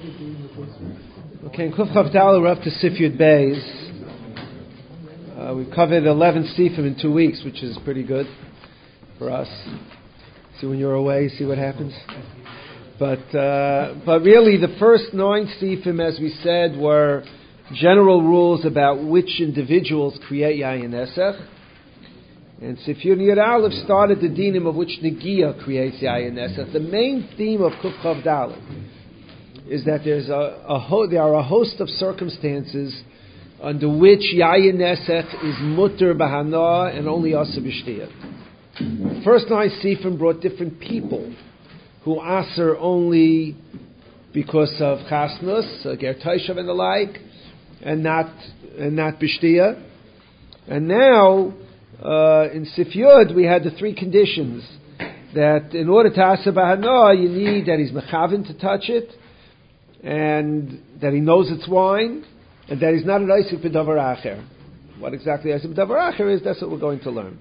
Okay, in Kuf Chavdal, we're up to Sif Yud Beis. We've covered 11 Sifim in 2 weeks, which is pretty good for us. See, when you're away, see what happens. But really, the first 9 Sifim, as we said, were general rules about which individuals create Yayin Nesach. And Sif Yud Aleph started the dinim of which Negiah creates Yayin Nesach. The main theme of Kuf Chavdal is that there are a host of circumstances under which Yayin Nesach is mutter b'hana and only asur b'shtiyah. The first 9 Sifim brought different people who asur only because of chasnus, ger toshav and the like, and not b'shtiyah. And now in Sif Yud we had the 3 conditions that in order to asur b'hana you need that he's mechaven to touch it, and that he knows it's wine, and that he's not an Isaac b'davar acher. What exactly Isaac b'davar acher is, that's what we're going to learn.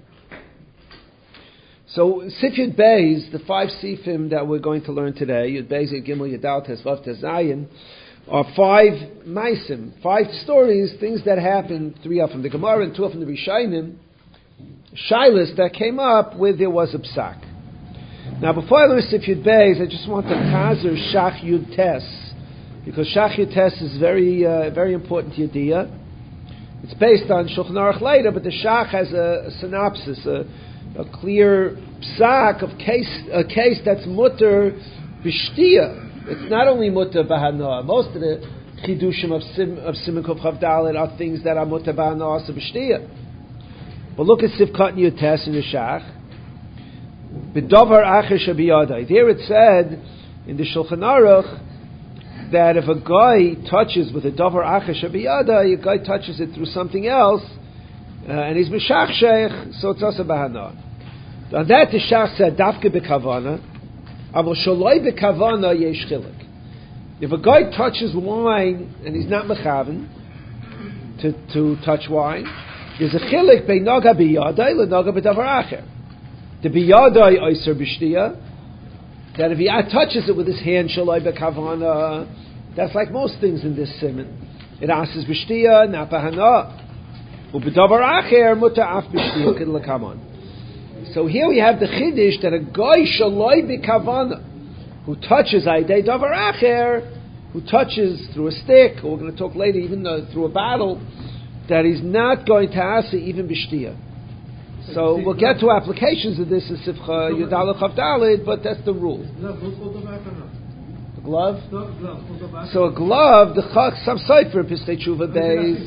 So, Sif Yud Beis, the 5 Sifim that we're going to learn today, Yud Beis, Yud Gimel, Yud Dalet, Tesvav, Tezayin, are 5 Maisim, 5 stories, things that happened, 3 are from the Gemara and 2 are from the Rishonim, Shilas that came up where there was a psak. Now, before I learn Sif Yud Beis, I just want to chazer Shach Yud Tes, because Shach Yud Tes is very important Yediyah. It's based on Shulchan Aruch later, but the Shach has a synopsis, a clear psak of a case that's mutter b'shtiyah. It's not only mutter b'hana. Most of the chidushim of Siman Kuf Chavdal are things that are mutter b'hana also b'shtiyah. But look at Sifkat Yud Tes in the Shach. B'davar acher shabiyadai. There it said in the Shulchan Aruch that if a guy touches with a davar acher shabiyada, a guy touches it through something else, and he's meshachshech, so it's also bahana. On that the Shach said dafke bekavana, avol shaloi bekavana yesh chilik. If a guy touches wine and he's not mechaven to touch wine, there's a chilik bei naga biyadai le naga bedavar acher. The biyadai oiser b'shtiyah, that if he touches it with his hand, shaloi bekavana, that's like most things in this siman. It asks b'shtiyah, not b'hana. U'b'davar acher muta af b'shtiyah kid l'kaman. So here we have the chiddush that a guy shaloi bekavana, who touches aidei davar acher, who touches through a stick, or we're going to talk later, even through a bottle, that he's not going to ask even b'shtiyah. So we'll get to applications of this in Sifcha Yudalach Chavdalid, but that's the rule. The glove? So a glove, the Chach, some cipher, Pistei Tshuva Beis.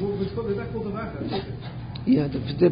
Yeah,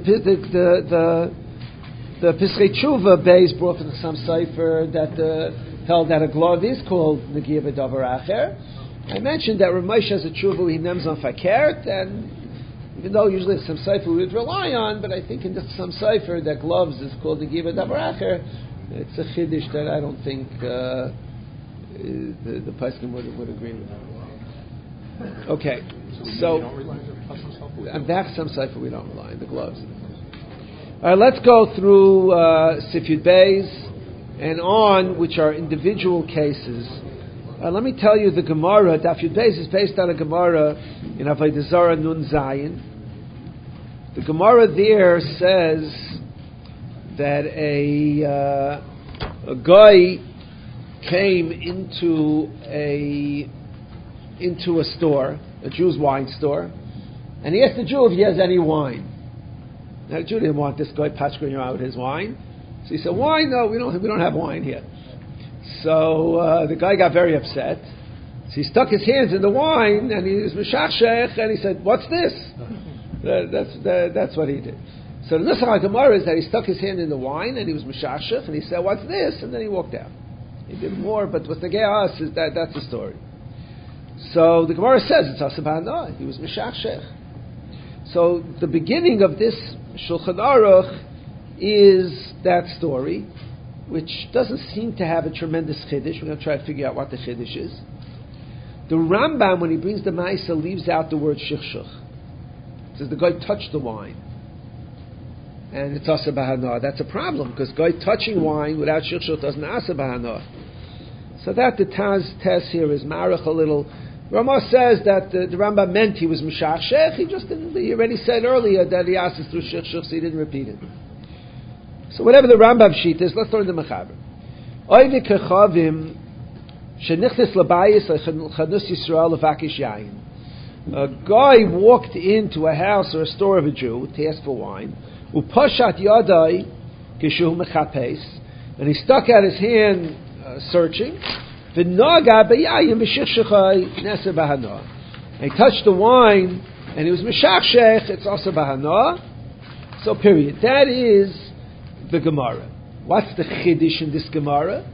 the Pistei Tshuva Beis brought from some cipher that held that a glove is called Negiah B'davar Acher. I mentioned that Rav Moshe has a Tshuva he names on Fakert, and even though usually some cipher we would rely on, but I think in some cipher that gloves is called the Giva Davar Acher. It's a chiddush that I don't think the Pesachim would agree with. Okay, so and that's some cipher we don't rely on, the gloves. All right, let's go through Sif Yud Beis and on, which are individual cases. Let me tell you, the Gemara, Daf Yud Beis, is based on a Gemara in Avodah Zarah Nun Zayin. The Gemara there says that a guy came into a store, a Jew's wine store, and he asked the Jew if he has any wine. Now the Jew didn't want this guy patching around with his wine, so he said, "Wine? No, we don't have wine here." So the guy got very upset. So he stuck his hands in the wine, and he was meshachshech, and he said, "What's this?" That's what he did. So the Nusach HaGemara is that he stuck his hand in the wine, and he was meshachshech, and he said, "What's this?" And then he walked out. He did more, but what the Ge'as is that's the story. So the Gemara says it's asabana. He was meshachshech. So the beginning of this Shulchan Aruch is that story, which doesn't seem to have a tremendous chiddush. We're going to try to figure out what the chiddush is. The Rambam, when he brings the Ma'isa, leaves out the word shichshuch. It says the guy touched the wine. And it's asa b'hana. That's a problem, because guy touching wine without shichshuch doesn't asa b'hana. So that the Taz here is marach a little. Ramah says that the Rambam meant he was Meshach. He just didn't. He already said earlier that he asked us through Shech, so he didn't repeat it. So whatever the Rambam sheet is, let's learn the Mechaber. Oivi kechavim shenichtes labayis lechadnus Yisrael levakish yayin. A guy walked into a house or a store of a Jew to ask for wine. Upashat yadai kishu mechapes, and he stuck out his hand searching. V'naga b'yayim b'shich nesa bahana. And he touched the wine, and he was meshachshech. It's also bahana. So period. That is the Gemara. What's the chiddush in this Gemara?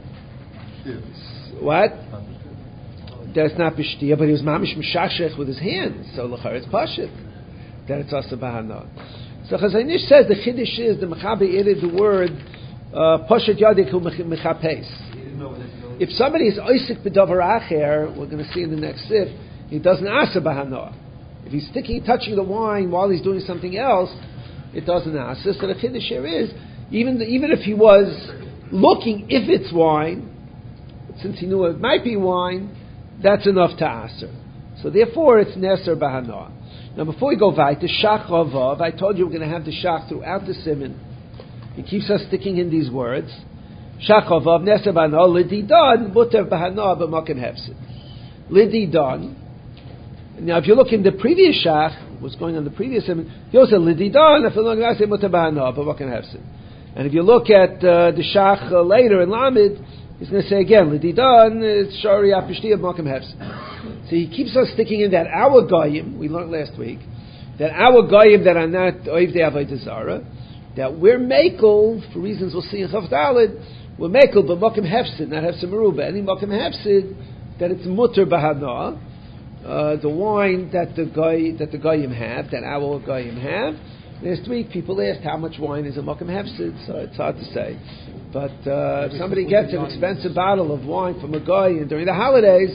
What? That's not b'shtiya, but he was mamish meshachshech with his hands. So l'char it's pashit. That it's also bahana. So Chazon Ish says the chiddush is the mechaber added the word pashat yadiku mechapes. If somebody is oisik b'davar acher, we're going to see in the next sif, he doesn't asa bahana. If he's touching the wine while he's doing something else, it doesn't asa. So the chiddush here is even if he was looking if it's wine, since he knew it might be wine, that's enough to asa. So therefore, it's neser bahana. Now, before we go weiter, shach ravav, I told you we're going to have the shach throughout the siman. He keeps us sticking in these words. Shach ravav, neser bahana, lididan, muter bahana, b'makim hefsid. Lididan. Now, if you look in the previous shach, what's going on in the previous siman, he also said lididan, if you look at muter bahana, b'makim hefsid. And if you look at the shach later in Lamed, he's going to say again, lididan, it's shari apishti of b'makim hefsid. So he keeps us sticking in that our goyim, we learned last week, that our goyim that are not oivdei avodah zara, that we're makel, for reasons we'll see in Chav Daled, we're makel b'mokim hefsid, not hefsid meruba, any mokim hefsid, that it's mutter bahana, the wine that the goyim have, that our goyim have. Last week people asked how much wine is a mokim hefsid, so it's hard to say. But if somebody gets an expensive bottle of wine from a goy during the holidays,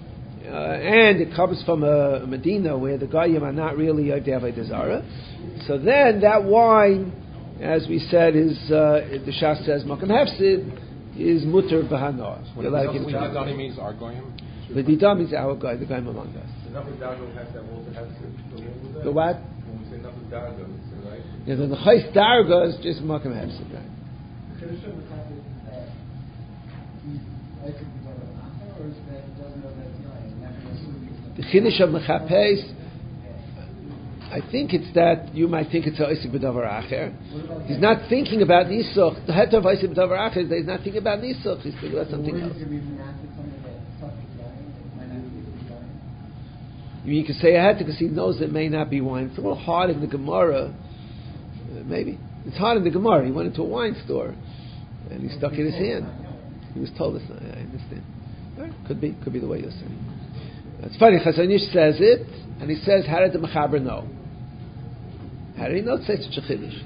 and it comes from a Medina where the Goyim are not really Yavdei Avodah Zarah, so then that wine, as we said, is the Shas says Makam Hefsid is mutter b'hana. Lididam means our Goyim. Lididam is our Goyim, the Goyim among us. The what? When we say Nafis Darga, right? Yeah, the Chais Darga is just Makam Hefsid, right? The Chiddush of Mechapes, I think it's that you might think it's a Oisik B'davar Acher. He's not thinking about Nisuch. The head of Oisik B'davar Acher is that he's not thinking about Nisuch. He's thinking about something else. You can say ahead because he knows it may not be wine. It's a little hard in the Gemara. Maybe it's hard in the Gemara. He went into a wine store and he stuck in his hand. He was told it's not. I understand. Right. Could be the way you're saying. It's funny, Chazon Ish says it, and he says, how did the Mechaber know? How did he know to say such a chiddush?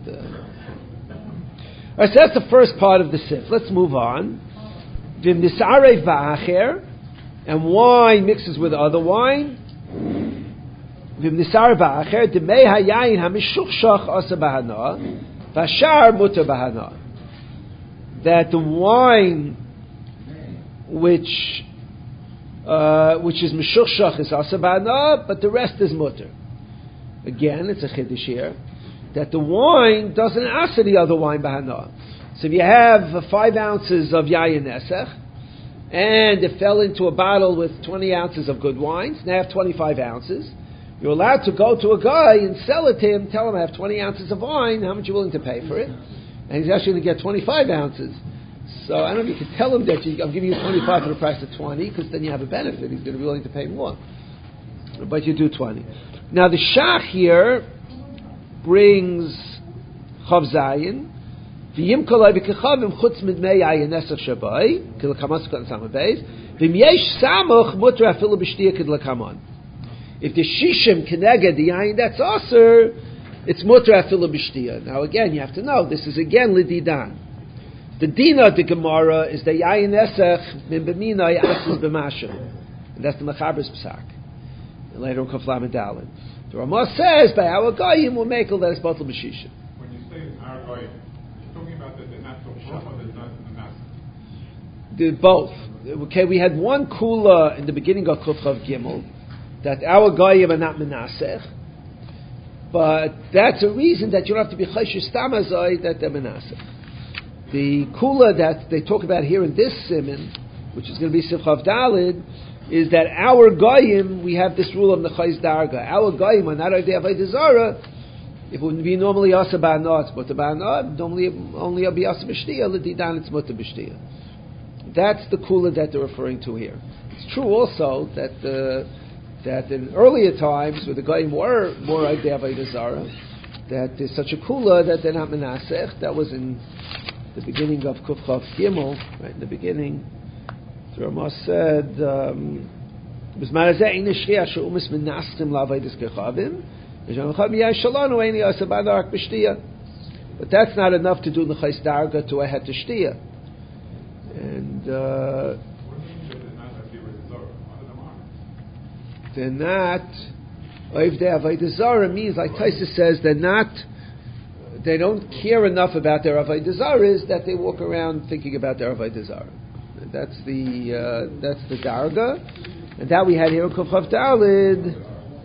Alright, so that's the first part of the sif. Let's move on. V'nisarei v'acher, and wine mixes with other wine. V'nisarei v'acher, d'mei hayayin ha'mishuchshach asa bahana, v'ashar muter bahana. That the wine which is Meshuchshach is Asabana, but the rest is Mutter. Again, it's a Chiddush here, that the wine doesn't asa the other wine Bahana. So if you have 5 ounces of Yayin Nesech, and it fell into a bottle with 20 ounces of good wines, now I have 25 ounces, you're allowed to go to a guy and sell it to him, tell him I have 20 ounces of wine, how much are you willing to pay for it? And he's actually going to get 25 ounces. So I don't know if you could tell him that I'm giving you 25 for the price of 20, because then you have a benefit. He's going to be willing to pay more. But you do 20. Now the Shach here brings Chav Zayin. V'yim kolay v'kechavim chutz midmei yayin nesach shabai, k'lakamas k'lan samabeis. V'im yesh samuch mutra afilu b'shtiya k'lakaman. If the shishim keneged the yayin that's aser, it's mutra afilu b'shtiya. Now again, you have to know, this is again lididan. The dina of the Gemara is the yayin nesach min b'minay asis b'mashim, and that's the Mechaber's psak. And later on, Kaf Lamed Daled. The Ramah says by our goyim will make all that is batal b'shishim. When you say our goyim, you're talking about that they're not so or they're not the master. Both. okay, we had one kula in the beginning of Kuf Chav Gimel, that our goyim are not menasech, but that's a reason that you don't have to be chayshish tamazai that they're menasech. The kula that they talk about here in this siman, which is going to be Sif Chav Dalid, is that our goyim, we have this rule of nechayz darga. Our goyim are not idei avodah zara. If it would be normally asa ba'anah, it's mutter ba'anah. Normally only be asa b'shtiyah. L'didan it's mutter b'shtiyah. That's the kula that they're referring to here. It's true also that in earlier times, where the goyim were more idei avodah zara, that there's such a kula that they're not menasech. That was in the beginning of Kuf Chav Gimel, right in the beginning. The Ramah said, but that's not enough to do the chayis darga to a het shtiya. And they're not oivdei avodah zara means, like Taisa says, they don't care enough about their avodah zara, is that they walk around thinking about their avodah zara. That's the darga, and that we had here in Kuf Chav Dalid.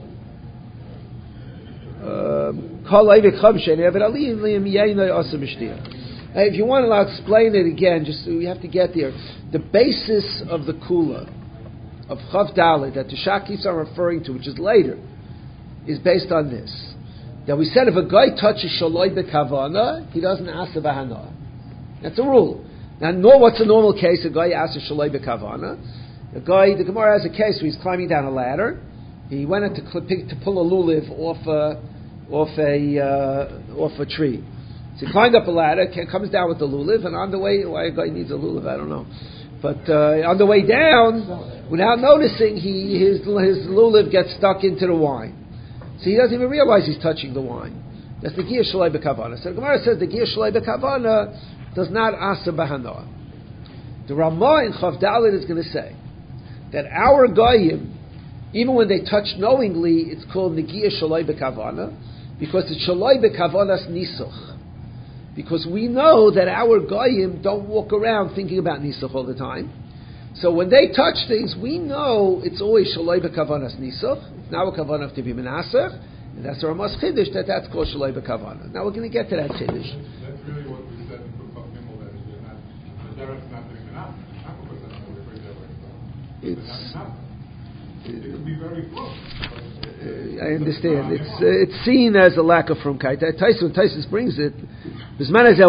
If you want to explain it again, just so we have to get there. The basis of the kula of Chav Dalid that the Shakis are referring to, which is later, is based on this. That we said if a guy touches shaloi bekavana, he doesn't ask the bahana. That's a rule. Now, what's a normal case? A guy asks a shaloi bekavana. The Gemara has a case where he's climbing down a ladder. He went in to pull a lulav off a tree. So he climbed up a ladder, comes down with the lulav, and on the way, why a guy needs a lulav, I don't know. But on the way down, without noticing, his lulav gets stuck into the wine. So he doesn't even realize he's touching the wine. That's the Giyah Shalai B'Kavana. So the Gemara says the Giyah Shalai B'Kavana does not asa b'hanoah. The Ramah in Chav Dalid is going to say that our goyim, even when they touch knowingly, it's called Negiyah Shalai B'Kavana, because it's Shalai B'Kavanas Nisuch. Because we know that our goyim don't walk around thinking about Nisuch all the time. So when they touch things, we know it's always Shalai B'Kavanas Nisuch. It's now a Kavanah to be Menasech, and that's the Ramah's Chiddush, that's called Shalai B'Kavana. Now we're going to get to that Chiddush. That's really what we said in Kuf Chav Gimel, that the Derek's not doing enough. Not because that's what we're afraid of. It's not enough. It could be very close. I understand. It's seen as a lack of frumkeit. Taisus brings it. The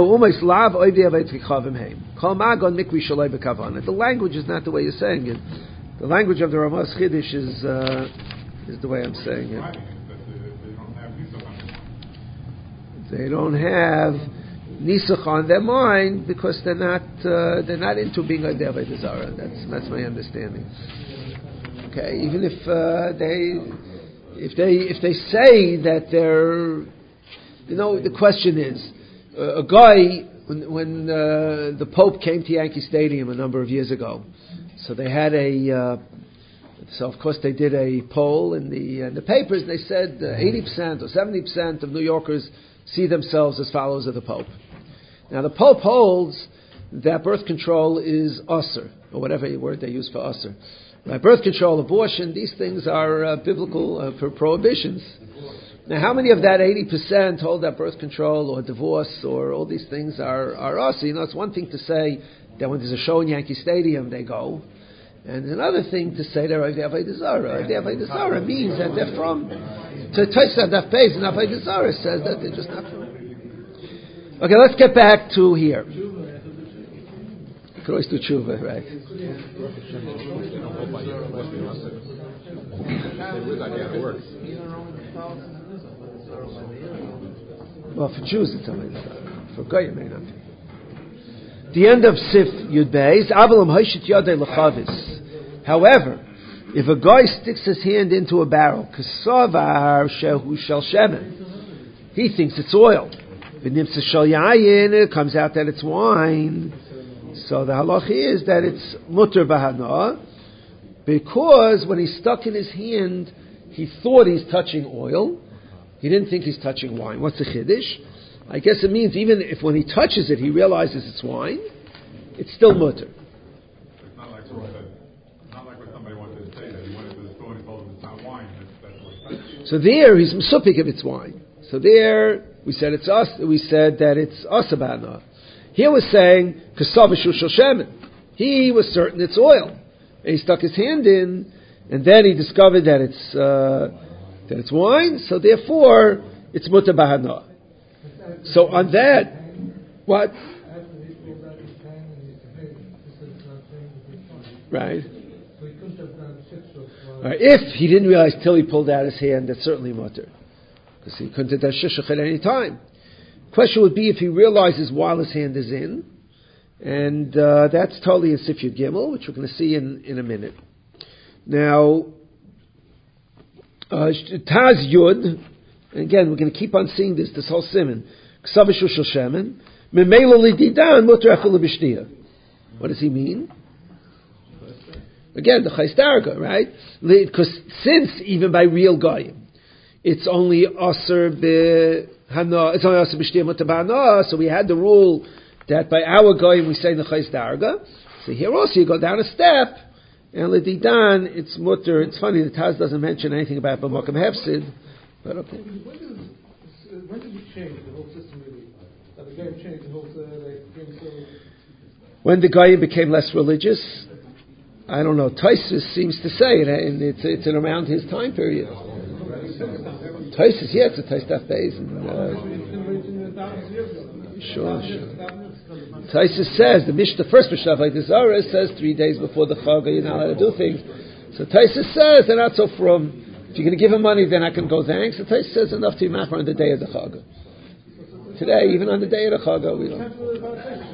language is not the way you're saying it. The language of the Ramah's Chiddush is the way I'm saying it. They don't have Nisuch on their mind because they're not into being a Avodah Zarah. That's my understanding. Okay, even if they say that they're, the question is, a guy when the Pope came to Yankee Stadium a number of years ago, so they had so of course they did a poll in the papers. They said 80% or 70% of New Yorkers see themselves as followers of the Pope. Now the Pope holds that birth control is usur, or whatever word they use for usur. Right? Birth control, abortion, these things are biblical prohibitions. Now how many of that 80% hold that birth control or divorce or all these things are usur? It's one thing to say that when there's a show in Yankee Stadium they go, and another thing to say they're Avodah Zarah. Avodah Zarah means that they're from. To touch that page in Avodah Zarah says that they're just not from. Okay, let's get back to here. You can always do tshuva, right? Well, for Jews it's Avodah Zarah. For Goyim, it may not be. The end of Sif Yud Beis, Avalam Haishit Yadei L'Chavis. However, if a guy sticks his hand into a barrel, Kasavar Shehu Shel Shemen, he thinks it's oil. V'nimtza Shel Yayin, it comes out that it's wine. So the halacha is that it's mutter b'hana, because when he stuck in his hand, he thought he's touching oil. He didn't think he's touching wine. What's the chiddush? I guess it means even if when he touches it, he realizes it's wine, it's still mutter. It's not like oil. So there, he's mesupik if it's wine. So there, we said it's us. We said that it's asabana. Here we're saying kasavishu shel shemen. He was certain it's oil, and he stuck his hand in, and then he discovered that it's wine. So therefore, it's mutar bahana. So on that, what? Right. If he didn't realize till he pulled out his hand, that's certainly mutar, because he couldn't have done shishach at any time. Question would be if he realizes while his hand is in, and that's totally in Sif Yud Gimel, which we're going to see in a minute. Now, Taz Yud, again, we're going to keep on seeing this whole siman. Ksavishu shel shemen, memelo lididan mutar afilu b'shtiyah. What does he mean? Again, the chayes darga, right? Because since even by real goyim, it's only aser b'hana, it's only aser b'shtiyah mutar b'hana. So we had the rule that by our goyim we say the chayes darga. So here also you go down a step, and lididan it's mutar. It's funny the Taz doesn't mention anything about b'makam hefsid, but okay. When did you change the whole system really? That the goyim changed the whole when the goyim became less religious. I don't know. Taisus seems to say it, and it's in around his time period. Taisus, yeah, it's a Taisdaf Beis. Sure. Taisus says the first Mishnah like the Zohar says 3 days before the Chag you're not allowed to do things. So Taisus says they're not so from. If you're going to give him money, then I can go thanks. So Taisus says enough to be machmer on the day of the Chag. Today, even on the day of the Chag, we don't.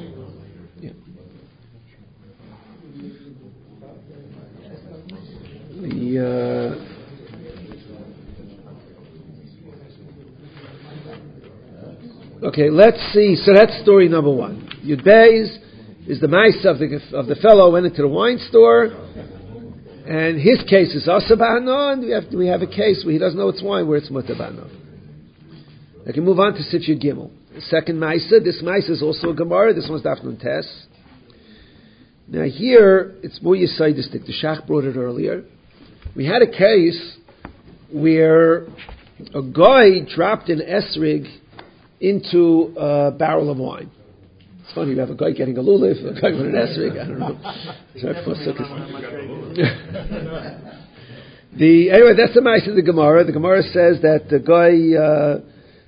Okay, let's see. So that's story number one. Yud Beis is the mice of the fellow who went into the wine store, and his case is asabana, and we have a case where he doesn't know it's wine, where it's mutar bahana. I can move on to Sif Yud Gimel. The second mice. This mice is also a Gemara. This one's Daf Nun Tes. Now here it's more yisaidistic. The Shach brought it earlier. We had a case where a guy dropped an esrig into a barrel of wine. It's funny, you have a guy getting a lulav, a guy with an esrig, I don't know. Anyway, that's the mice of the Gemara. The Gemara says that the guy,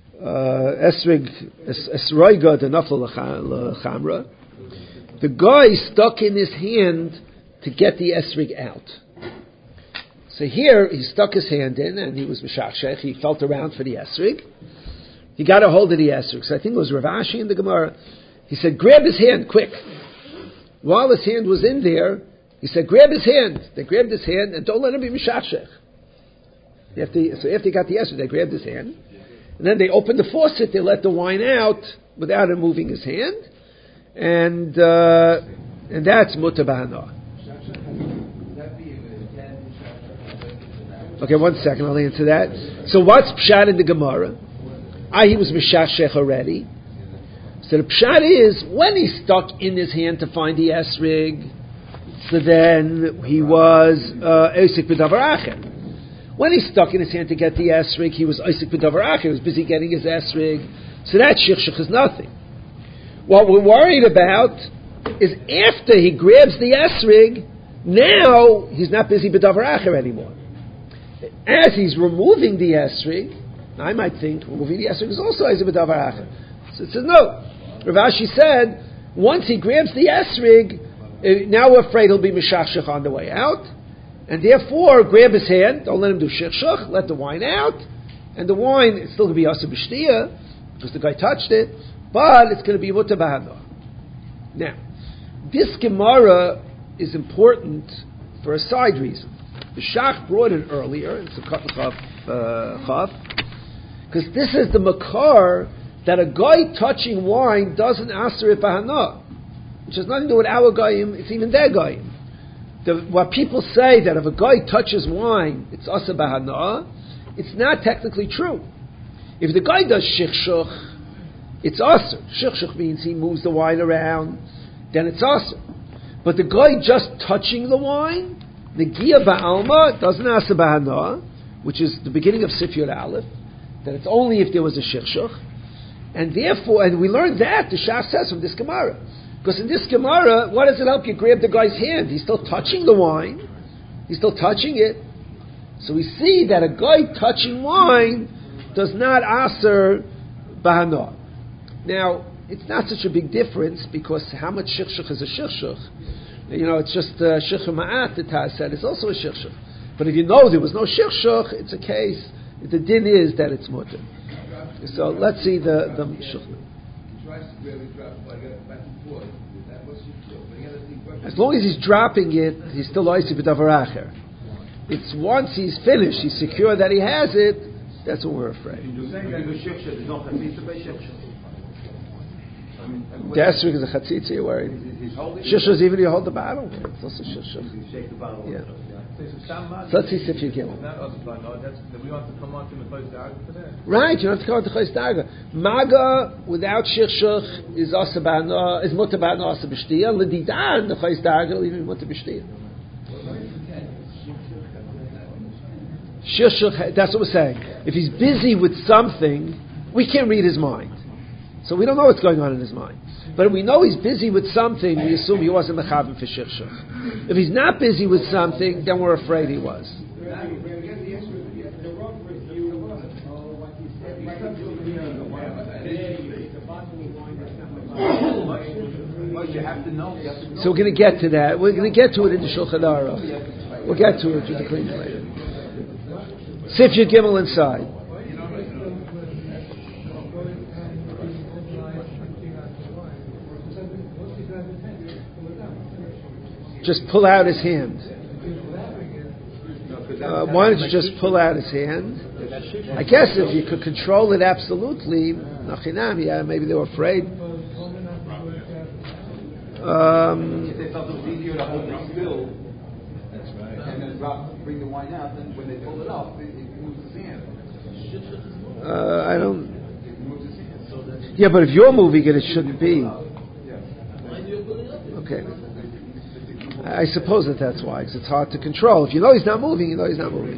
esroiga the nafla l'chamra, the guy stuck in his hand to get the esrig out. So here, he stuck his hand in, and he was mishachshech. He felt around for the esrig. He got a hold of the esrig. So I think it was Rav Ashi in the Gemara. He said, grab his hand, quick. While his hand was in there, he said, grab his hand. They grabbed his hand, and don't let him be mishachshech. So after he got the esrig, they grabbed his hand. And then they opened the faucet, they let the wine out without him moving his hand. And that's mutar bahana. Okay, 1 second, I'll answer that. So what's pshat in the Gemara? He was mishachshech already. So the pshat is, when he stuck in his hand to find the esrig, so then he was Eisik b'davar acher. When he stuck in his hand to get the esrig, he was Eisik b'davar acher. He was busy getting his esrig. So that shich is nothing. What we're worried about is after he grabs the esrig, now he's not busy b'davar acher anymore. As he's removing the esrig, I might think removing the esrig is also as a b'davar acher. So it says no. Rav Ashi said once he grabs the esrig, now we're afraid he'll be mishachshech on the way out, and therefore grab his hand. Don't let him do shechshech. Let the wine out, and the wine it's still going to be asa b'shtiyah because the guy touched it, but it's going to be mutar bahana. Now, this Gemara is important for a side reason. The Shach brought it earlier, it's a Chav, because this is the makar that a guy touching wine doesn't aser it bahana, which has nothing to do with our goyim, it's even their goyim. What people say that if a guy touches wine, it's aser bahana, it's not technically true. If the guy does shichshuch, it's aser. Shichshuch means he moves the wine around, then it's aser. But the guy just touching the wine, the Gia Ba'alma doesn't aser bahana. which is the beginning of Sif Yud Aleph, that it's only if there was a Shikshach, and therefore, and we learned that, the Shach says from this Gemara. Because in this Gemara, what does it help you grab the guy's hand? He's still touching the wine, he's still touching it. So we see that a guy touching wine does not aser bahana. Now, it's not such a big difference, because how much Shikshach is a Shikshach? It's just Shikshach Ma'at, the Taz said, it's also a Shikshach. But if you know there was no Shikshach, it's a case, the din is that it's mutter. So let's see the Shikshach. As long as he's dropping it, he's still oisi b'davar acher. It's once he's finished, he's secure that he has it, that's when we're afraid. The esrog is a chatzitza, you're worried. Shishah is even you hold the bottle. It's also shishah. Yeah. So let's see if you get one. Right, you don't have to come on to Chayis Darga. Maga without shishah is asa ba'ana, is muta ba'ana asa b'shtiyah. L'didan, the Chayis Darga will even muta b'shtiyah. Shishah, that's what we're saying. If he's busy with something, we can't read his mind. So we don't know what's going on in his mind. But if we know he's busy with something, we assume he wasn't mechavim for shikshach. If he's not busy with something, then we're afraid he was. So we're going to get to that. We're going to get to it in the Shulchan Aruch. We'll get to it with the clean later. Sif Yud Gimel inside. Just pull out his hand. Why don't you just pull out his hand? I guess if you could control it absolutely, nachinam, yeah, maybe they were afraid. If they felt it was easier to hold it still, and then bring the wine out, then when they pull it up, it moves his hand. I don't. Yeah, but if you're moving it, it shouldn't be. Okay. I suppose that's why, because it's hard to control. If you know he's not moving, you know he's not moving.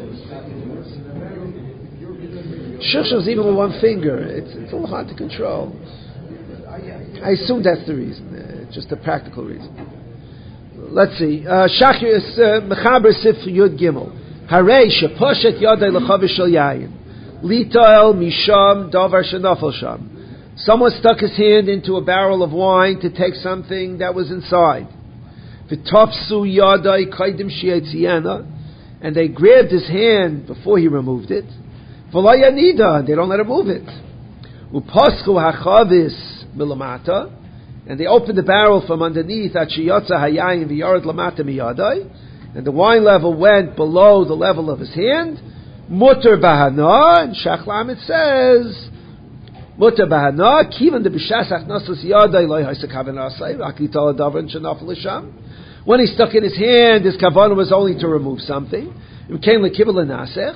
Shishah is even with one finger. It's a little hard to control. I assume that's the reason. Just a practical reason. Let's see. Shachir is Mechaber Sif Yud Gimel. Harei sheposhet yadai lechavish shel yayin. Litael misham davar shenafel sham. Someone stuck his hand into a barrel of wine to take something that was inside. V'tafsu yadai kaidim shi'etziana, and they grabbed his hand before he removed it. V'la yanida, and they don't let him move it. Upasku hachavis milamata, and they opened the barrel from underneath. At sheyatza hayayin v'yard lamata miyadai, and the wine level went below the level of his hand. Mutter bahana, and Shach Lamed says mutter bahana kivan de b'shas achnasas yadai loy ha'isek havanasai aklital adavar shenafel l'sham. When he stuck in his hand, his kavanah was only to remove something. It came like kibbul nasech.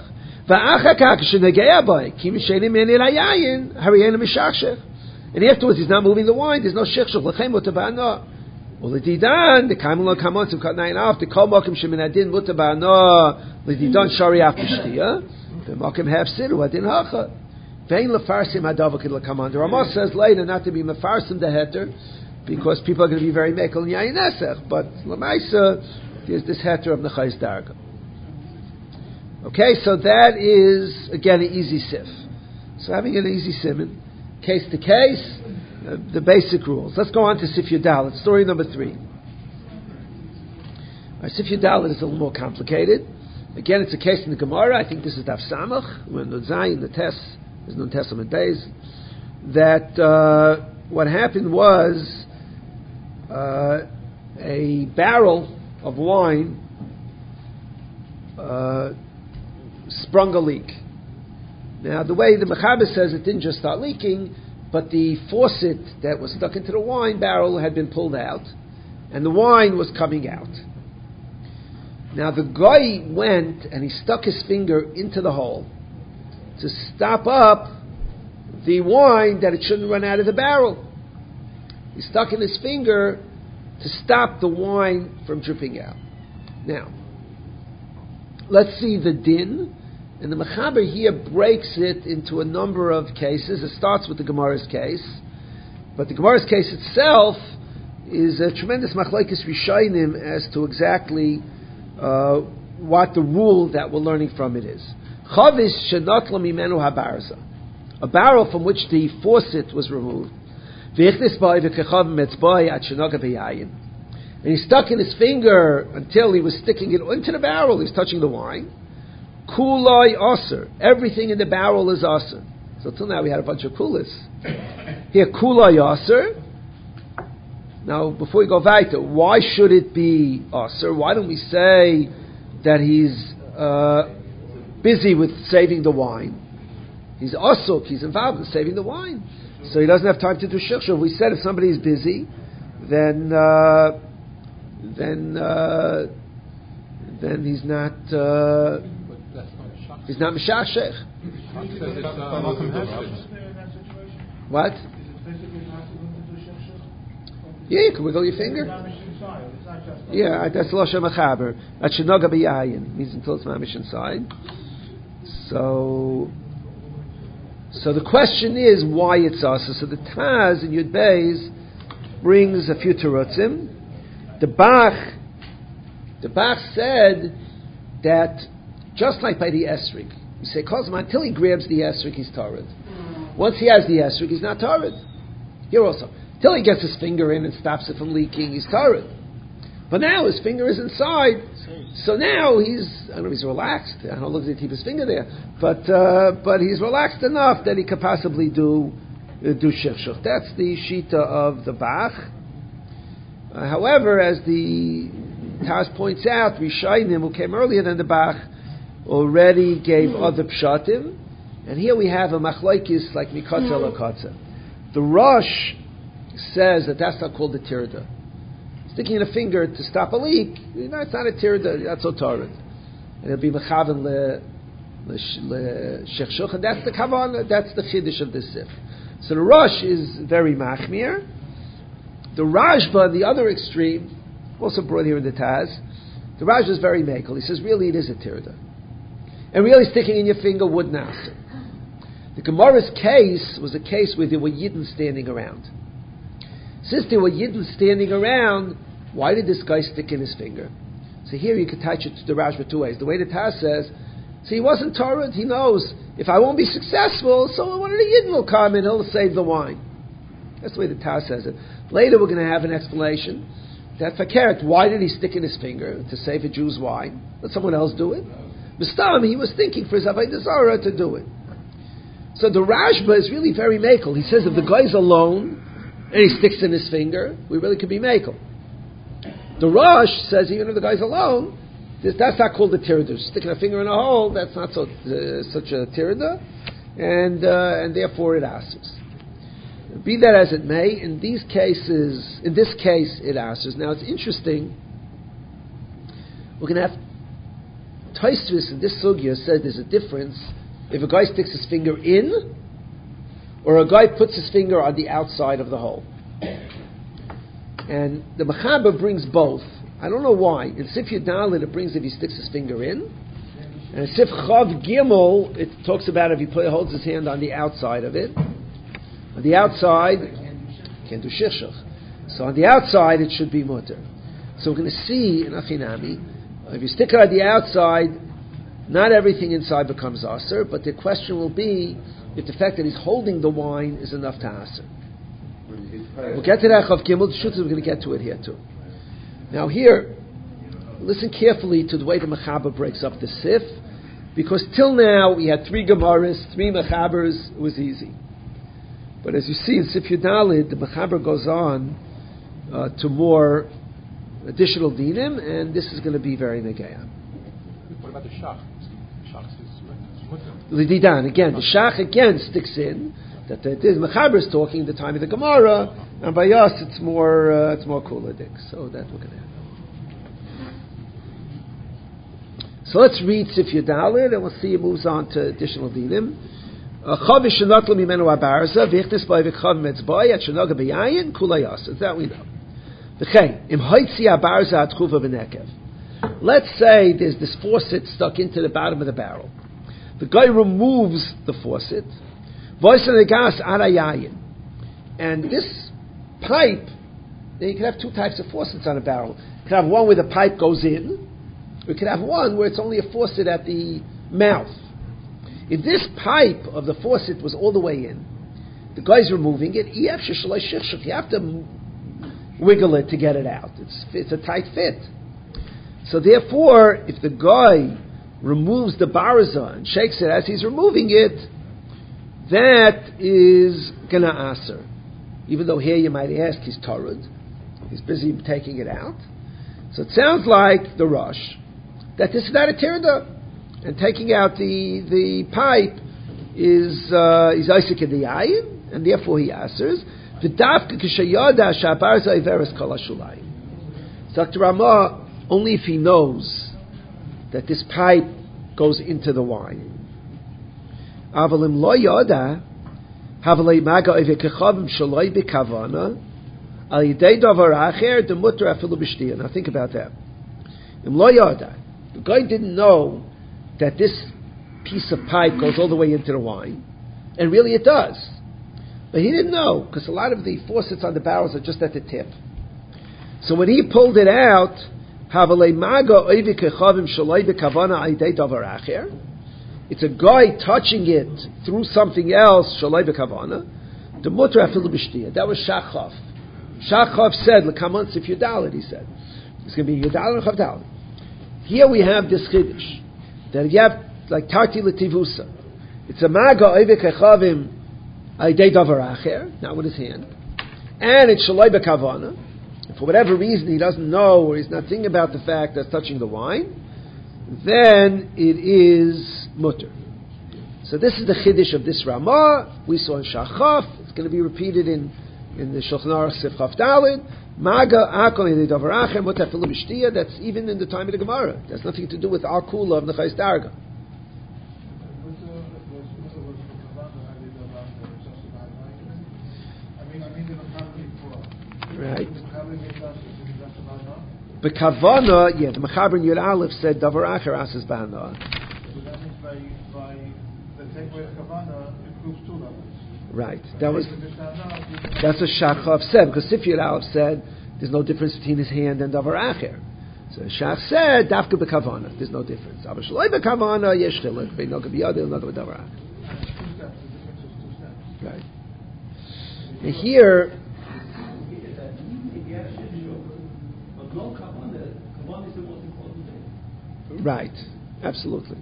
And afterwards, he's not moving the wine. There's no shikshach. L'chem mutabana. U'ledidan the kaimul kamon to cut nine off. The kol makom sheminadin mutabana. Ledidan shari af b'shtiya. The makom have siru adin hacha. Vein lefarsim hadavakid l'kamon. The Ramah says later not to be mefarsim the heter, because people are going to be very mekel in yayin esech. But l'maisa, there's this heter of nechayis darga. Okay, so that is again an easy sif. So having an easy simon, case to case, the basic rules. Let's go on to Sif Yud Dalet, story number 3. Sif Yud Dalet is a little more complicated. Again, it's a case in the Gemara. I think this is Daf Samach, when the Zayin, the Tes, there's no Testament days. That what happened was a barrel of wine sprung a leak. Now, the way the Mechaber says, it didn't just start leaking, but the faucet that was stuck into the wine barrel had been pulled out, and the wine was coming out. Now, the guy went and he stuck his finger into the hole to stop up the wine that it shouldn't run out of the barrel. He stuck in his finger to stop the wine from dripping out. Now, let's see the din And the Mechaber here breaks it into a number of cases. It starts with the Gemara's case, but the Gemara's case itself is a tremendous machlokes rishonim as to exactly what the rule that we're learning from it is. Chavis shenotla mimenu habarza, a barrel from which the faucet was removed. V'yichnis b'ay v'kechav metzbay at shenoga b'yayin. And he stuck in his finger until he was sticking it into the barrel. He's touching the wine. Kulai aser. Everything in the barrel is aser. So till now we had a bunch of kulas. Here, kulai aser. Now, before we go weiter, why should it be aser? Why don't we say that he's busy with saving the wine? He's asuk. He's involved in saving the wine, so he doesn't have time to do shirshur. We said if somebody is busy, then he's not. He's not mishashech. What? Yeah, you can wiggle your finger. Yeah, that's Loshe Mechaber. That shenoga b'yayin means until it's mamish inside. So the question is why it's asa. So the Taz in Yud Beis brings a few terutzim. The Bach said that just like by the esrig, you say Kozma until he grabs the esrig, he's tarid. Once he has the esrig, he's not tarid. Here also, till he gets his finger in and stops it from leaking, he's tarid. But now his finger is inside, so now he's relaxed. I don't know if he keep his finger there, but he's relaxed enough that he could possibly do shirshur. That's the shita of the Bach. However, as the Taz points out, Rishayim, who came earlier than the Bach, already gave other pshatim, and here we have a machlokes like mikatza lakatza. The Rosh says that that's not called a tirda. Sticking in a finger to stop a leak, it's not a tirda, that's otarid. And it'll be mechaven le-shechshuch, and that's the kavanah, that's the chiddush of this sif. So the Rosh is very machmir. The Rashba, on the other extreme, also brought here in the Taz, the Rashba is very makel. He says, really, it is a tirda. And really sticking in your finger would nasser. The Gemara's case was a case where there were Yidden standing around. Since there were Yidden standing around, why did this guy stick in his finger? So here you could touch it to the Rashba two ways. The way the Taz says, see, he wasn't Torah, he knows, if I won't be successful, so one of the Yidden will come and he'll save the wine. That's the way the Taz says it. Later we're going to have an explanation that Fakert, why did he stick in his finger to save a Jew's wine? Let someone else do it. Mistam, he was thinking for his Avodah Zarah to do it. So the Rashba is really very makel. He says if the guy's alone and he sticks in his finger, we really could be makel. The Rosh says even if the guy's alone, that's not called a tirda. Sticking a finger in a hole, that's not such a tirda, and therefore it asks. Be that as it may, in this case it asks. Now it's interesting. We're going to have Tosfos in this sugya said there's a difference if a guy sticks his finger in or a guy puts his finger on the outside of the hole. And the Mechaber brings both. I don't know why. In Sif Yudalid it brings if he sticks his finger in. And in Sif Chav Gimel it talks about if he holds his hand on the outside of it. On the outside, can't do shirshach. So on the outside it should be mutter. So we're going to see in Achinami, if you stick it on the outside, not everything inside becomes aser, but the question will be if the fact that he's holding the wine is enough to aser. We'll get to that Chav Gimel. The Shutz, we're going to get to it here too. Now here, listen carefully to the way the Mechaber breaks up the Sif, because till now we had 3 Gemaras, 3 Mechabers, it was easy. But as you see in Sif Yudalid, the Mechaber goes on to more additional dinim, and this is going to be very negaya. What about the shach? L'didan, again, the shach again sticks in that the Mechaber is talking the time of the Gemara, and by us it's more kuladik. So that we're going to have. So let's read Sif Yudalid, and we'll see it moves on to additional dinim. Chavish shenotla mimenu abarza v'yichnes by v'chav metzbay at shenoga b'yayin kulayas. That we know. V'chein im hoitzi abarza atchuva b'nekev. Let's say there's this faucet stuck into the bottom of the barrel. The guy removes the faucet. And this pipe, you can have two types of faucets on a barrel. You can have one where the pipe goes in, or you can have one where it's only a faucet at the mouth. If this pipe of the faucet was all the way in, the guy's removing it, you have to wiggle it to get it out. It's a tight fit. So therefore, if the guy removes the baraza and shakes it as he's removing it, that is gonna aser. Even though here you might ask, he's torud, he's busy taking it out. So it sounds like the rush that this is not a tirda, and taking out the pipe is Isaac in the ayin, and therefore he asers. V'dafka k'shayada shabarza iveres kol hashulayim. Dr. Ramah, only if he knows that this pipe goes into the wine. Avalim lo yada havalei maga evekechavim shaloi bekavana al yidei davar acher demuter afilu b'shtiya. Now think about that. Im lo yada, the guy didn't know that this piece of pipe goes all the way into the wine, and really it does. But he didn't know, because a lot of the faucets on the barrels are just at the tip. So when he pulled it out, it's a guy touching it through something else, that was Shachov. Shachov said, L'kamontzif Yudalit, he said. It's going to be Yudalit and Chavdalit. Here we have this Chiddush, that you have like Tarti L'tivusa. It's a Maga Oivik Echavim Aidei Davar Acher, not with his hand, and it's Shaloi B'Kavana. For whatever reason he doesn't know, or he's not thinking about the fact that it's touching the wine, then it is mutter. So this is the Chiddush of this Ramah. We saw in Shachaf. It's going to be repeated in the Shulchan Aruch Sif Chaf Daled. Maga Akol Aidei Davar Acher Mutter Filu B'Shtiya. That's even in the time of the Gemara. That's nothing to do with Al Kula of Nechais Darga. Right. But Kavana, the Mechaber in Yud Aleph said Davar Acher Asas Bahana. So that means by the takeaway of Kavana, it proves two levels. Right. That's what Shachov said, because Sif Yud Aleph said there's no difference between his hand and Davar Acher. So Shach said Dafka B'Kavana, there's no difference. Aber Shaloi B'Kavana Yesh Chiluk Beino K'Biyadil Noga B'Davar Acher. Right. And here. Right, absolutely.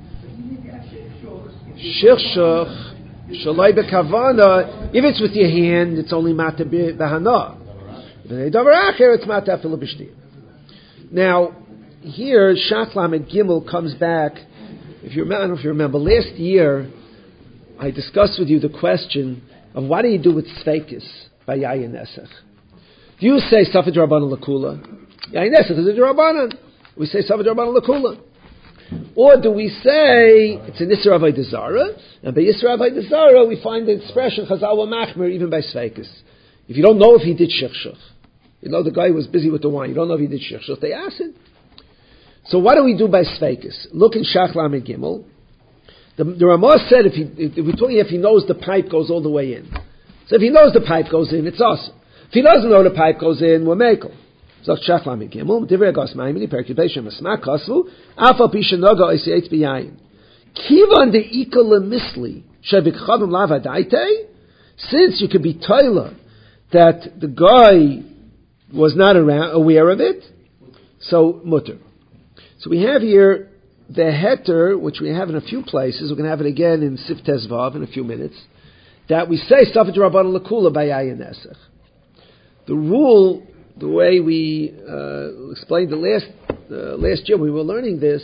Shirshach, shalai bekavana. If it's with your hand, it's only mata b'hana. B'nei davar acher, it's mata afilu b'shtiya. Now, here Shach Lamed Gimel comes back. If you remember, last year I discussed with you the question of what do you do with sfeikis by Yayin Nesach? Do you say Safed Rabbanan Lakula? Yayin Nesach is a Rabbanan. We say Safed Rabbanan Lakula. Or do we say it's an Isra Avodah Zarah, and by Isra Avodah Zarah we find the expression Chazal wa Machmer even by Sfeikis. If you don't know if he did Shechshach, you know the guy was busy with the wine, you don't know if he did Shechshach, they asked him. So what do we do by Sfeikis? Look in Shach Lamed Gimel. The Ramah said if we're talking if he knows the pipe goes all the way in. So if he knows the pipe goes in, it's awesome. If he doesn't know the pipe goes in, we're mekel. So Shach Lamed Gimel, Divrei Agos Maimoni, Perkei Beis Shemasma Kasvu, Afal Pi Shenoga Oisei B'Yayin. Kivan de'ika lemisli shevikchavim lavadaite. Since you could be toila that the guy was not aware of it, so mutter. So we have here the heter, which we have in a few places. We're going to have it again in Sif Tezvav in a few minutes. That we say Safed Rabbanan Lakula by Yayin Nesach. The rule, the way we explained the last year we were learning this,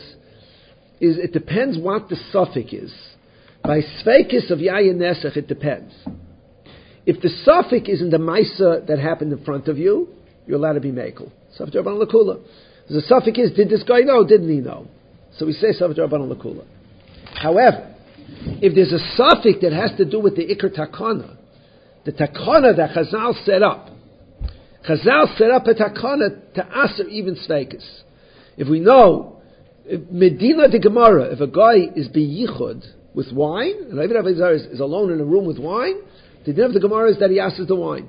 is it depends what the suffix is. By Sfeikis of Yayin Nesach, it depends. If the suffix is in the Maisa that happened in front of you, you're allowed to be Mekel. Safed Rabbanan Lakula. The suffix is, did this guy know, didn't he know? So we say Safed Rabbanan Lakula. However, if there's a suffix that has to do with the Iker Takana, the Takana that Chazal set up a Takana to Aser even Sfeikis. If we know, Medina de Gemara, if a guy is Beyichud with wine, and Ovid Avodah Zarah is alone in a room with wine, the din of the Gemara is that he asks the wine.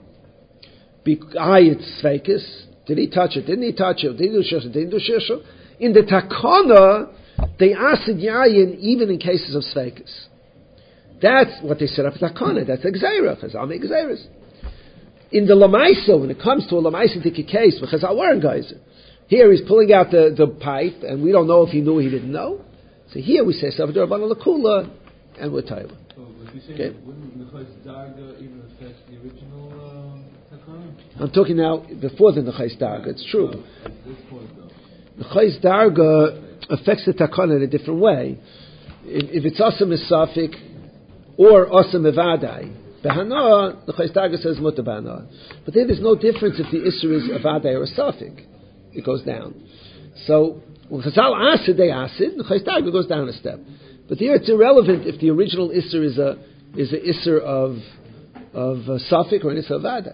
It's Sveikis. Did he touch it? Didn't he touch it? Did he do Shirshah? Didn't he do Shirshah? In the Takana, they asked Yayin even in cases of Sveikis. That's what they set up at Takana. That's Exeirah. Chazal make Exeiras. In the Lamaisa, when it comes to a Lamaisa Tiki case, with Chazal weren't guys. Here he's pulling out the pipe, and we don't know if he knew or he didn't know. So here we say Savador Bana Lakula, and we're Taylor. Okay. Wouldn't Nechais Darga even affect the original Takana? I'm talking now before the Nechais Darga. It's true. At this point, though. Nechais Darga affects the Takana in a different way. If it's Asam Misafik or Asam Evadai, Behana, Nechais Darga says Muta Behana. But then there's no difference if the Isser is Evadai or a Safik. It goes down. So when Chazal asked it, they asked it. Nechais Darga goes down a step. But here it's irrelevant if the original Isser is a Isser of Safik or an Isser of Vadai.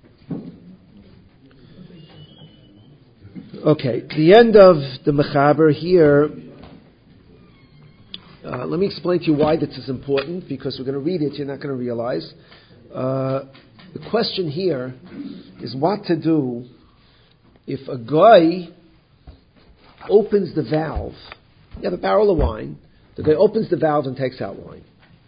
Okay, the end of the Mechaber here. Let me explain to you why this is important, because we're going to read it, you're not going to realize. The question here is what to do if a guy opens the valve. You have a barrel of wine. The guy opens the valve and takes out wine.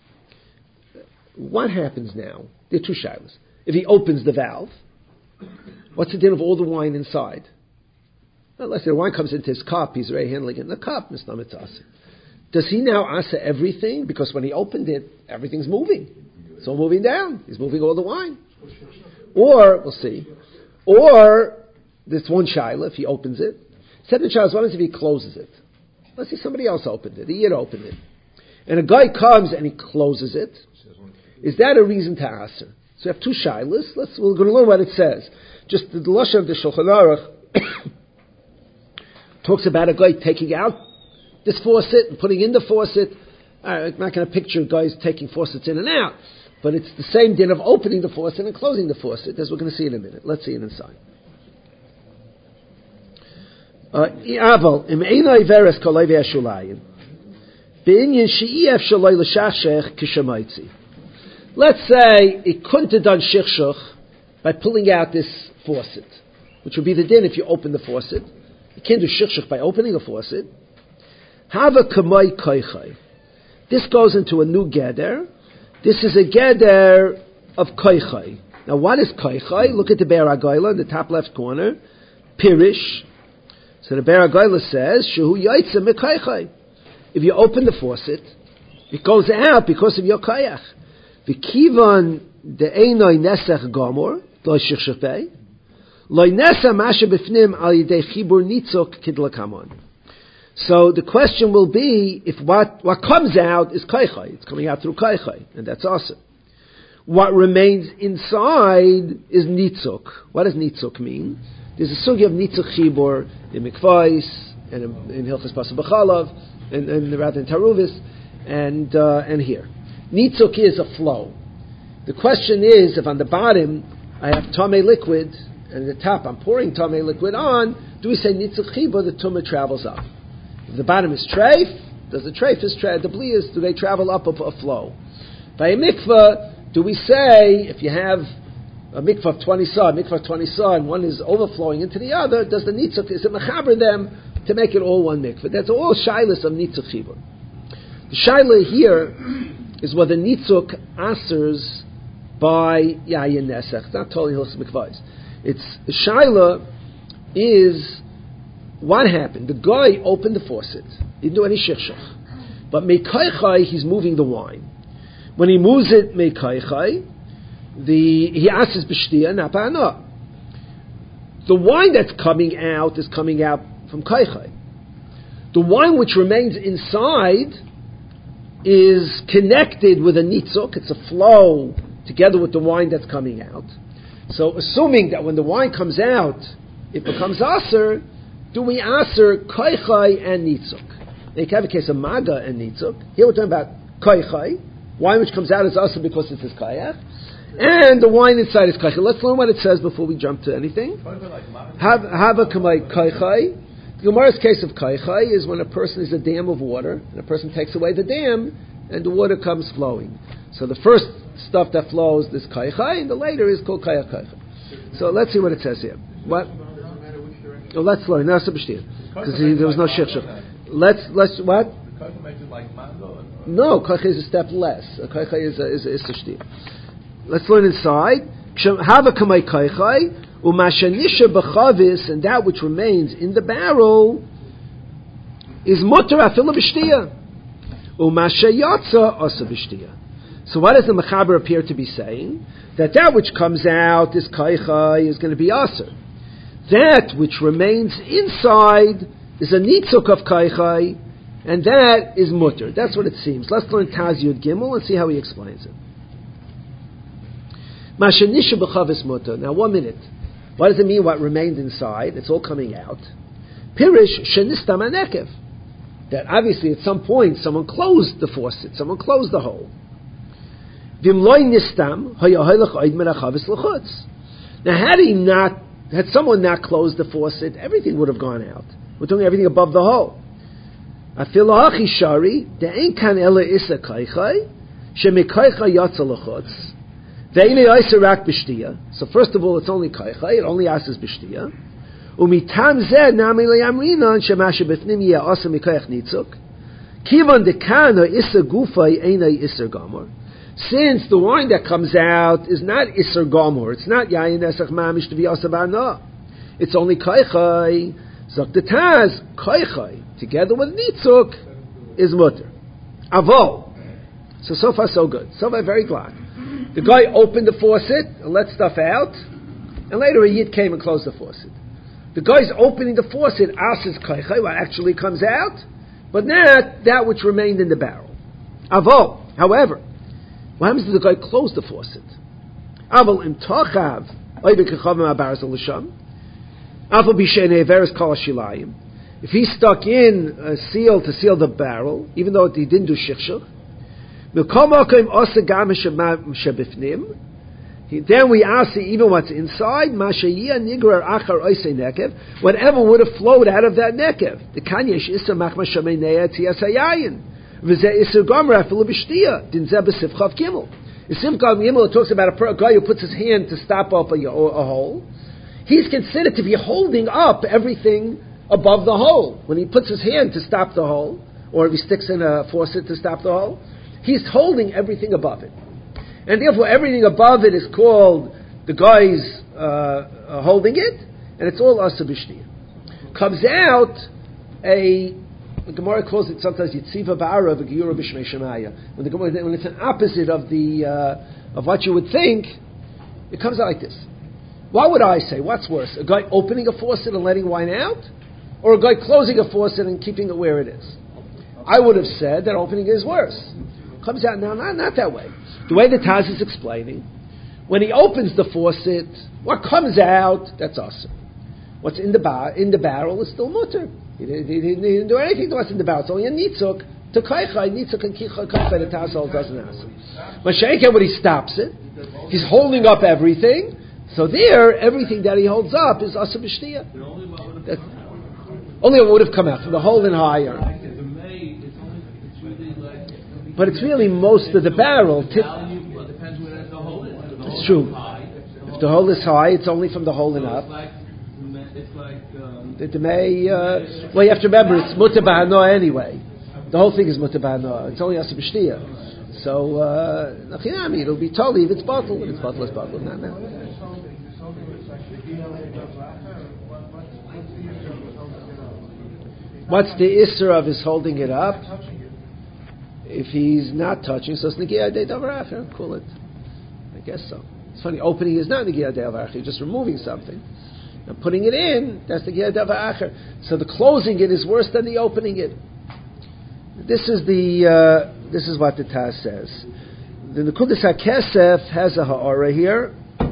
What happens now? There are two shilas. If he opens the valve, what's the din of all the wine inside? Unless the wine comes into his cup, he's already handling it in the cup. Does he now asa everything? Because when he opened it, everything's moving. It's all moving down. He's moving all the wine. Or, we'll see. Or, there's one shilah, if he opens it. Second shilah is what happens if he closes it? Let's see, somebody else opened it. He had opened it. And a guy comes and he closes it. Is that a reason to answer? So we have two shilas. We're going to learn what it says. Just the Lashon of the Shulchan Aruch talks about a guy taking out this faucet and putting in the faucet. I'm not going to picture guys taking faucets in and out, but it's the same din of opening the faucet and closing the faucet, as we're going to see in a minute. Let's see it inside. Let's say it couldn't have done shichshach by pulling out this faucet, which would be the din if you open the faucet. You can't do shichshach by opening a faucet. Hava kamay koichai. This goes into a new geder. This is a geder of koichai. Now what is koichai? Look at the Be'er HaGoyla in the top left corner. Pirish. So the Be'er HaGoyla says, Shehu yaitze mekoichai. If you open the faucet, it goes out because of your koyach. V'kivan de'enoi nesach gomor, lo shichshach bei, lo nesa masha b'fnim al yidei chibur nitzok kidlakamon. So the question will be, if what comes out is koichai, it's coming out through koichai, and that's awesome. What remains inside is nitzok. What does nitzok mean? There's a sugi of nitzok chibur in mikvais, and in Hilchas Pasuk B'chalav, and rather in Taruvis, and here. Nitzok is a flow. The question is, if on the bottom I have tamei liquid, and at the top I'm pouring tamei liquid on, do we say nitzok chibur, the tumah travels up? If the bottom is treif, does the treifus, the bliyas, do they travel up a flow? By a mikvah, do we say, if you have a mikvah of 20 saw, and one is overflowing into the other, does the nitzuk, is it mechaber them to make it all one mikvah? That's all shilas of nitzuk chibur. The shilah here is whether nitzuk asers by yayin nesach. It's not totally hilchos mikvahs. The shilah is what happened. The guy opened the faucet. He didn't do any shichshach. But meikaichai, he's moving the wine. When he moves it meikaichai, he asks b'shtia napana. The wine that's coming out is coming out from kaichai. The wine which remains inside is connected with a nitzuk. It's a flow together with the wine that's coming out. So assuming that when the wine comes out, it becomes aser, do we aser kaichai and nitzuk? Now you can have a case of maga and nitzuk. Here we're talking about kaichai. Wine which comes out is aser because it's his kayach. And the wine inside is kaichai. Let's learn what it says before we jump to anything. Hava kamay kaichai. The Gemara's case of kaichai is when a person is a dam of water, and a person takes away the dam, and the water comes flowing. So the first stuff that flows is kaichai, and the later is called kaya kaichai. So let's see what it says here. What? Well, let's learn. Because there was no shikshuk. Let's what? Makes it like mango. No, kaichai is a step less. Kaichai is a shtir. Let's learn inside. Hava kamay kaichai umashanisha b'chavis, and that which remains in the barrel is mutter afilu b'shtia. Umashayatza asa b'shtia. So what does the Mechaber appear to be saying? That which comes out, this kaichai, is going to be aser. That which remains inside is a nitzuk of kaichai, and that is mutter. That's what it seems. Let's learn Taz Yud Gimel and see how he explains it. Mashanisha b'chavis mutter. Now 1 minute. What does it mean what remained inside? It's all coming out. Pirish shenistam anekev. That obviously at some point someone closed the faucet, someone closed the hole. Now had someone not closed the faucet, everything would have gone out. We're talking everything above the hole. So first of all, it's only kaichai, it only asks b'shtia. Umitam zeh nami le'amrinan shemashe b'fnim yeh asa mikayach nitzuk. Kivan dekana issa gufay einay isser gamor. Since the wine that comes out is not isser gamor, it's not yayin esach mamish to be asa b'ana. It's only kaichai. Zok detaz kaichai together with nitzuk is mutter. Avo. So far so good. So far very glad. The guy opened the faucet and let stuff out, and later a yid came and closed the faucet. The guy's opening the faucet, asks kaichai, what actually comes out, but not that which remained in the barrel. Avo. However, what happens if the guy closed the faucet? Aval im tochav oibe kechavim abaras alisham. Aval b'shenei averes kol hashilayim. If he stuck in a seal to seal the barrel, even though he didn't do shichshuk, then we ask even what's inside. Whatever would have flowed out of that nekev. The kanyesh isser machma shameneya tiyas hayayin. V'zeh isser gomer afilu b'shtia. Dinzeh b'sivchav gimel. In Sivchav Gimel, it talks about a guy who puts his hand to stop up a hole. He's considered to be holding up everything above the hole. When he puts his hand to stop the hole, or if he sticks in a faucet to stop the hole, he's holding everything above it. And therefore everything above it is called, the guy's holding it, and it's all asa b'shtia. Comes out the Gemara calls it sometimes Yitziva Ba'ara v'Giyura B'Shmei Shemaya. When it's an opposite of of what you would think, it comes out like this. What would I say? What's worse? A guy opening a faucet and letting wine out? Or a guy closing a faucet and keeping it where it is? I would have said that opening is worse. Comes out now, not that way. The way the Taz is explaining, when he opens the faucet, what comes out, that's awesome. What's in the barrel is still mutter. He didn't do anything to what's in the barrel. It's only a nitzuk to kaichai. Nitzuk and kaichai, the Taz doesn't ask him. But Sheikh, when he stops it, he's holding up everything. So there, everything that he holds up is asa b'shtia. Only what would have come out from the hole in higher. But it's really most of the barrel. It's true. If the hole is high, it's only from the hole and up. You have to remember, it's mutter b'hanoah anyway. The whole thing is mutter b'hanoah. It's only asa b'shtia. So, it'll be totally, if it's bottled, it's bottled, not now. What's the isser of his holding it up? If he's not touching, so it's Nigiyah Dei Davar Acher, call it. I guess so. It's funny, opening is not Nigiyah Dei Davar Acher, you're just removing something. And putting it in, that's Nigiyah Dei Davar Acher. So the closing it is worse than the opening it. This is what the Taz says. The Nekudas HaKesef has a ha'ara here.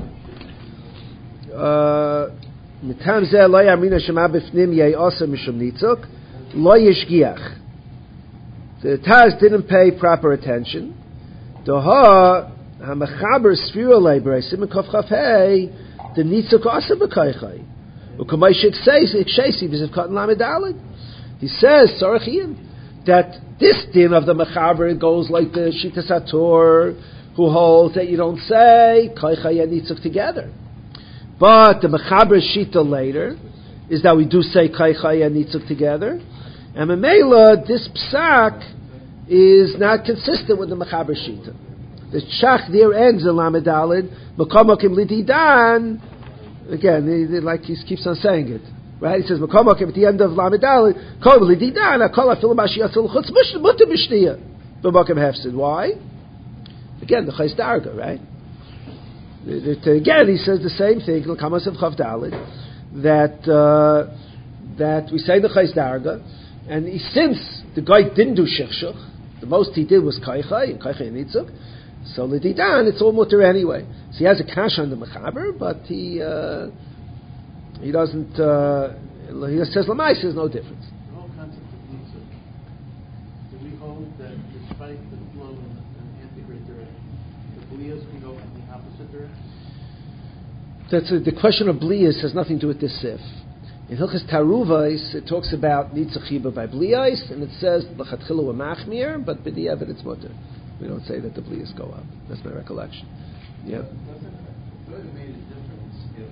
Mitam zeh lo yamrina shema b'fnim yei asa mishum nitzuk lo yishgiach. The Taz didn't pay proper attention. Doha ha'mechaber sfira leibra simen kof chafei the nitzuk asa b'kaichai u'kamay shikseisi b'ziv katan lamedalid. He says sorachiyim that This din of the Mechaber goes like the Shita Sator, who holds that you don't say Kaichai and Nitzuk together. But the Mechaber Shita later is that we do say Kaichai and Nitzuk together. And Memela, this Psak is not consistent with the Mechaber Shita. The Shach there ends in Lamed Daled, Mekomokim Lididan. Again, like he keeps on saying it. Right? He says, Mekomokim at the end of Lamed Daled, Kol Lididan, Akol Afilu Mashiach Chutz Mutter B'Shtiyah. B'Mokim Hefsid. Why? Again, the Chayz Darga, right? Again, he says the same thing, L'Kamas of Chav Daled, that we say the Chayz Darga, and since the guy didn't do Shechshach, the most he did was Kaichai and Nitzuk, so L'Didan, it's all mutter anyway. So he has a cash on the Mechaber, but he doesn't, he says Lamai says no difference. The whole concept of Nitzuk, do we hold that despite the flow in an anti-grade direction, the Blias can go in the opposite direction? The question of Blias has nothing to do with this Sif. In Hilchas Taruvais, it talks about Nitzuk Chiba by Blias, and it says L'chatchilu wa Machmir, but B'diavad it's mutter. We don't say that the Blias go up. That's my recollection. Yeah. Would it made a difference if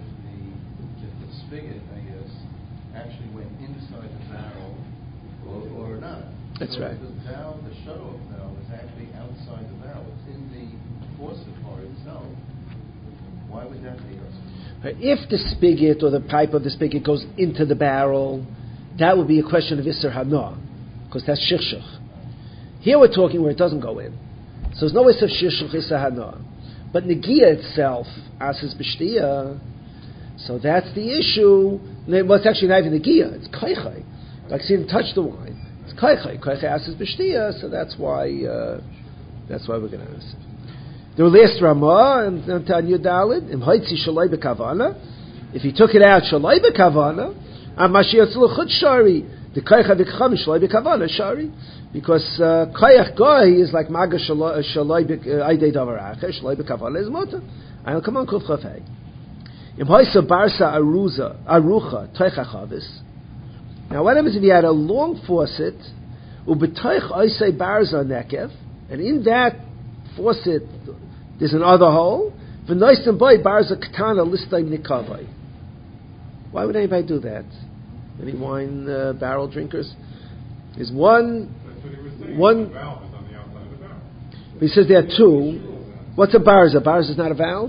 the spigot, I guess, actually went inside the barrel or not? That's right. The valve, the shut-off valve, is actually outside the barrel. It's in the faucet part itself. Why would that be? If the spigot or the pipe of the spigot goes into the barrel, that would be a question of Isser Hana, because that's Shirshach. Here we're talking where it doesn't go in. So there's no Isser Shirshach, Isser Hana. But Negia itself, Asas B'Shtiyah, so that's the issue. Well, it's actually not even Negia, it's Kaichai. Like, see, he didn't touch the wine. It's Kaichai. Kaichai Asas B'Shtiyah, so that's why we're going to answer. The last Ramah and Tanya Dalid, Im Haitzi Shalai B'Kavana. If he took it out Shalai B'Kavana, Am Mashiach Tzluchut Shari, the Kaicha B'Kacham Shalai B'Kavana Shari, because Kayach Goy is like Maga Shalai Aidei Davar Acher, Shalai B'Kavana is Mota. I'll come on Kuf Chafei. Im Haitza Barsa Arucha Teicha Chavis. Now what happens if you had a long faucet, Ub'Teich Oisei Barza Nekev, and in that faucet there's another hole. V'noisem boy barza katana listay nikavai. Why would anybody do that? Any wine barrel drinkers? There's one. That's what he was saying. One. The valve is on the outside of the barrel. He says there are two. What's a barza? Barza is not a valve.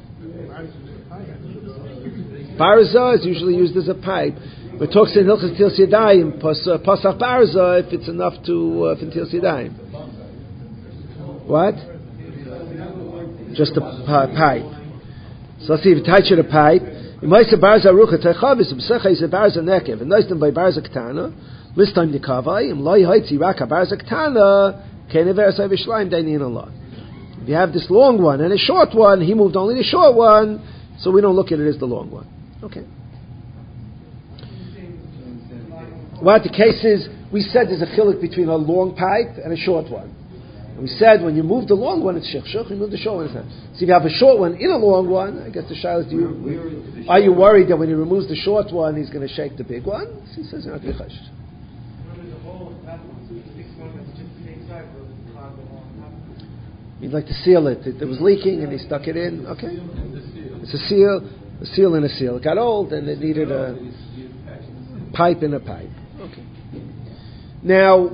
Barza is usually used as a pipe. But talks in Hilchas Til Yadayim pasach barza if it's enough to for Til Yadayim. What? Just a pipe. So let's see if you touch a pipe. You might say barza rucha techavis b'secha is a barza nekev and nice them by barza katana. List time nikavai and loy haitzi raka barza katana kenever say v'shleim dainin Allah. If you have this long one and a short one, he moved only the short one, so we don't look at it as the long one. Okay. What the case is, we said there's a chiluk between a long pipe and a short one. And we said when you move the long one, it's shechshach. You move the short one, it's not. So if you have a short one in a long one, I guess the shayla is, are you worried that when he removes the short one, he's going to shake the big one? So he says you're not going to chash. He'd like to seal it. It was leaking and he stuck it in. Okay. It's a seal in a seal. It got old and it needed a pipe in a pipe. Okay. Now,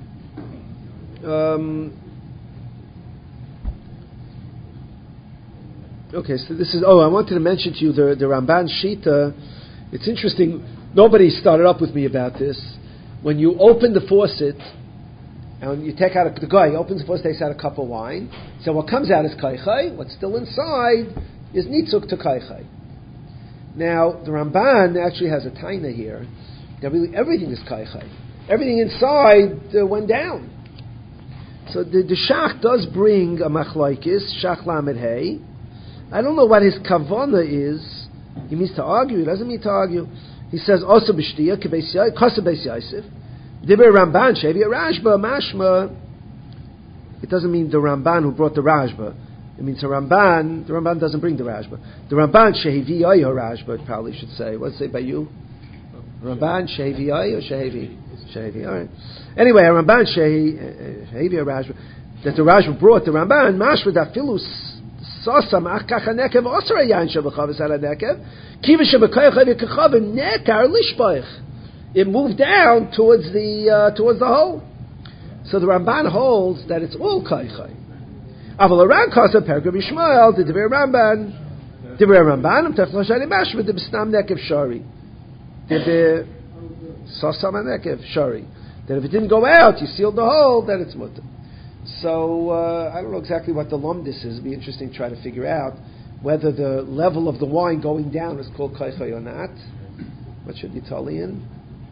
okay, so this is, I wanted to mention to you the Ramban Shita. It's interesting, nobody started up with me about this. When you open the faucet, and you take out, the guy opens the faucet, takes out a cup of wine, so what comes out is Kaichai, what's still inside is Nitzuk to Kaichai. Now, the Ramban actually has a taina here, that really everything is Kaichai. Everything inside went down. So the Shach does bring a machlaikis, Shach Lamed Hey. I don't know what his kavana is. He means to argue. He doesn't mean to argue. He says, also b'shtiya, kasa beis Yosef. Diber Ramban, shevi Rashba, mashma. It doesn't mean the Ramban who brought the Rashba. It means the Ramban doesn't bring the Rashba. The Ramban, shevi Rashba, it probably should say. What's it say by you? Ramban Shehevi or Shehevi? Shehevi. All right. Anyway, Ramban Shehevi or Rashba that the Rashba brought the Ramban Mashva Dafilus Sasam Achkacha Nekev Osra Yain Shabachavas Ala Nekev Kiva Shabakaycha V'Kachav Nekar Lishbaich. It moved down towards the hole. So the Ramban holds that it's all Kaychay. Aval Aran Kasa Pergam Yishmael the Divrei Ramban Tefla Shani Mashva the B'Snam Nekev Shari. The Sasam Nekev Shari. That if it didn't go out, you sealed the hole, then it's mutter. So I don't know exactly what the lumdis is. It'd be interesting to try to figure out whether the level of the wine going down is called kaychay or not. What should be talian?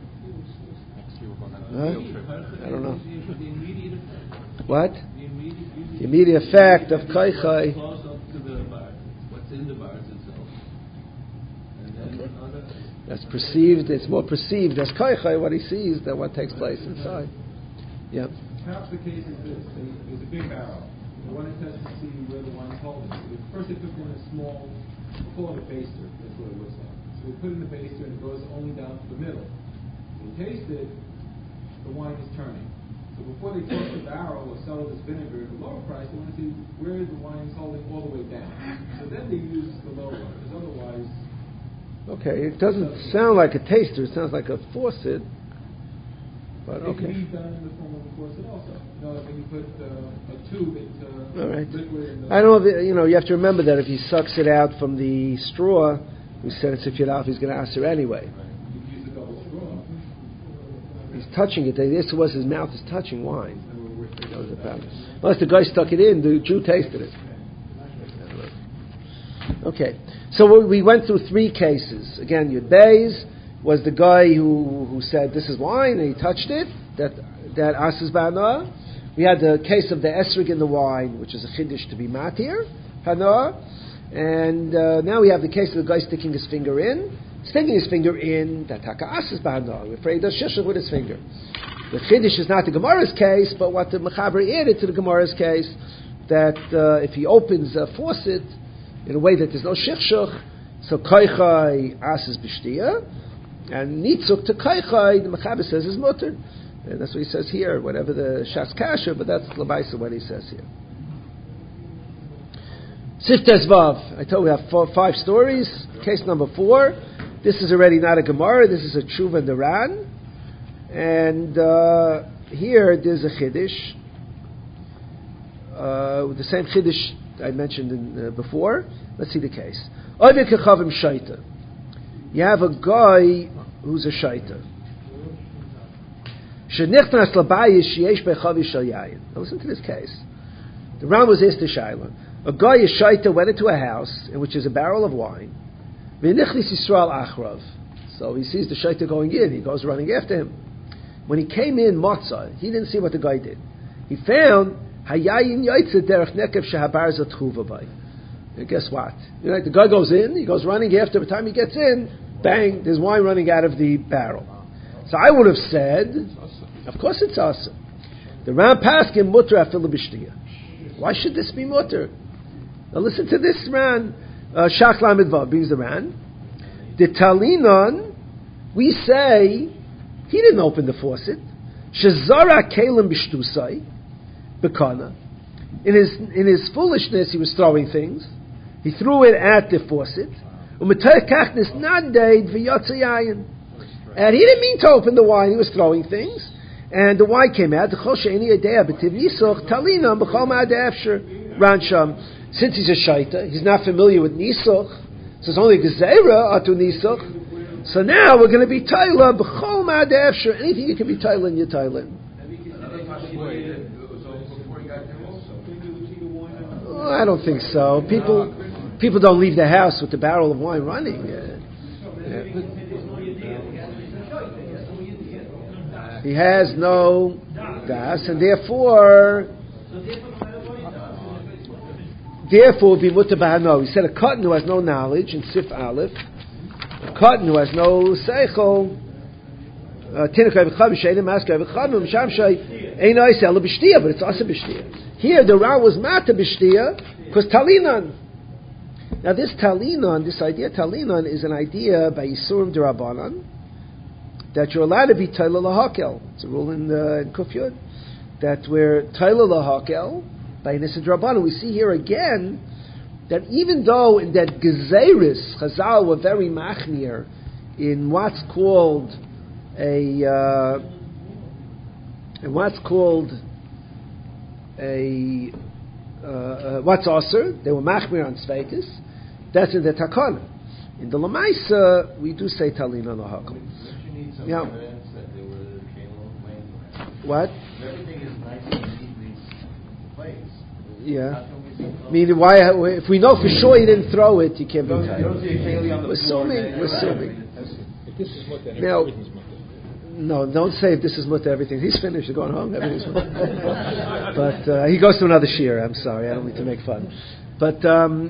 I don't know. What? The immediate effect of kaychay. What's in the bars itself. And then that's perceived. It's more perceived as kaychay what he sees than what takes place inside. Yeah. Perhaps the case is this: there's a big barrel. They wanted to test to see where the wine's holding. First, they put in a small, we'll call it a baster. That's what it looks like. So they put in the baster, and it goes only down to the middle. When you taste it, the wine is turning. So before they toss the barrel or sell this vinegar at a lower price, they want to see where the wine is holding all the way down. So then they use the lower one, because otherwise. Okay, it doesn't sound like a taster. It sounds like a faucet. But it okay. can be done in the form of a faucet also. You know, when you put a tube, all right. liquid in the... I don't know if, you have to remember that if he sucks it out from the straw, we said it's if you're out, he's going to answer anyway. You can use a double straw. He's touching it. This was his mouth is touching wine. That was the problem. Unless the guy stuck it in, the Jew tasted it. Okay. So we went through 3 cases. Again, Yud Beis was the guy who said this is wine and he touched it. That asas ba'ana. We had the case of the esrig in the wine, which is a chiddush to be matir hana. And now we have the case of the guy sticking his finger in. That taka asas ba'ana. We're afraid does shishach with his finger. The chiddush is not the Gemara's case, but what the Mechaber added to the Gemara's case, that if he opens a faucet in a way that there's no shishach, so kaychay asas b'shtia, and nitzuk to kaychay, the Mechaber says is mutter. And that's what he says here, whatever the Shas Kasher, but that's Labaisa what he says here. Siftes Vav. I told you we have 5 stories. Case number 4. This is already not a Gemara, this is a Tshuva and Ran. And here there's a Chiddush. The same Chiddush I mentioned before. Let's see the case. Oivik Kechavim Shaita. You have a guy who's a Shaita. Now listen to this case. The Ram was asked to Shaila. A guy, a shaita, went into a house in which is a barrel of wine. So he sees the shaita going in. He goes running after him. When he came in, Matzah, he didn't see what the guy did. He found and guess what? The guy goes in. He goes running after. By the time he gets in, bang! There's wine running out of the barrel. So I would have said, of course it's awesome. The Ram Paskin mutter afilu b'shtiya. Why should this be mutter? Now listen to this Ran. Shach Lamed Vav brings the Ran. The Talinon, we say, he didn't open the faucet. Shezara kelim b'shtusai, bekana. In his foolishness, he was throwing things. He threw it at the faucet. U'metay kachnis nadeid v'yotza yayin. And he didn't mean to open the wine, he was throwing things. And the wine came out. Since he's a shaita, he's not familiar with nisuch, so it's only gezerah atu nisuch. So now we're going to be taila b'chol ma'adefsher. Anything you can be taila in your taila. I don't think so. People don't leave the house with the barrel of wine running. He has no gas, and therefore be mutabahano. He said a cotton who has no knowledge in Sif Aleph, a cotton who has no seichel. But it's also b'shtia. Here the Ra was mata b'shtia because talinan. Now this talinan, this idea talinan is an idea by Yisurim Derabanan. that you're allowed to be Taila Lahakel. It's a rule in Kuf Yud, that we're Taila Lahakel by Nisid Rabbanan. We see here again that even though in that Gezeris, Chazal were very machmir in what's called what's Aser, they were machmir on Tzvekis, that's in the Takana. In the Lamaisa, we do say Talina Lahakel. Yeah. That they were What? everything is nice and neatly placed. Yeah. Meaning, why? If we know for sure you didn't throw it, you can't be You tied. don't see a keli on the floor. We're assuming. If this is mutter, Now, everything's mutter. no, don't say if this is mutter everything. He's finished. You're going home. Everything's mutter. But he goes to another shir. I'm sorry. I don't mean to make fun. But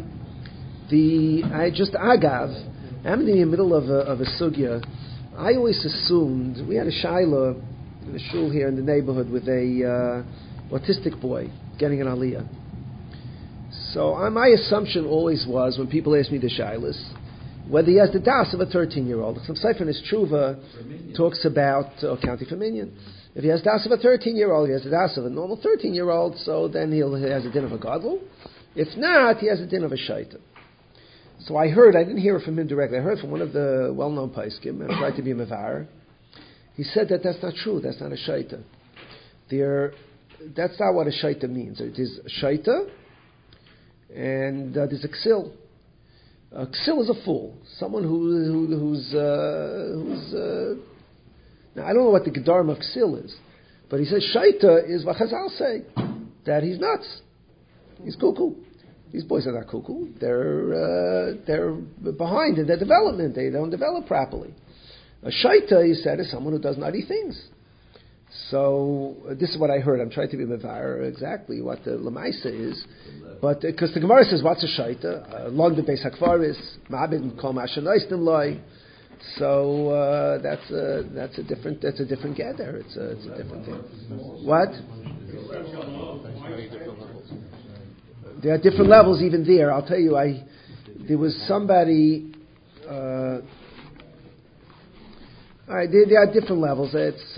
agav. I'm in the middle of a sugya. I always assumed we had a shaila in a shul here in the neighborhood with a autistic boy getting an aliyah. So my assumption always was, when people ask me the shailas, whether he has the das of a 13-year-old. Some sefer in his tshuva talks about counting for minyan. If he has das of a 13-year-old, he has the das of a normal 13-year-old, so then he has a din of a gadol. If not, he has a din of a shaita. So I didn't hear it from him directly, I heard from one of the well-known paiskim, and I tried to be mevar. He said that that's not true, that's not a shaita. That's not what a shaita means. It is a shaita, and there's a ksil. A ksil is a fool, someone who's now I don't know what the gedarm of ksil is, but he says shaita is what Chazal say, that he's nuts, he's cuckoo. These boys are not cuckoo. They're behind in their development. They don't develop properly. A shaita, he said, is someone who does nutty things. So this is what I heard. I'm trying to be mevar exactly what the lemaisa is, but because the Gemara says, "What's a shaita?" London beis hakvaris, ma'abed kol ma'ashanoistim loy. So that's a different gather. It's a different thing. What? There are different levels even there. I'll tell you, there was somebody. All right, there are different levels. It's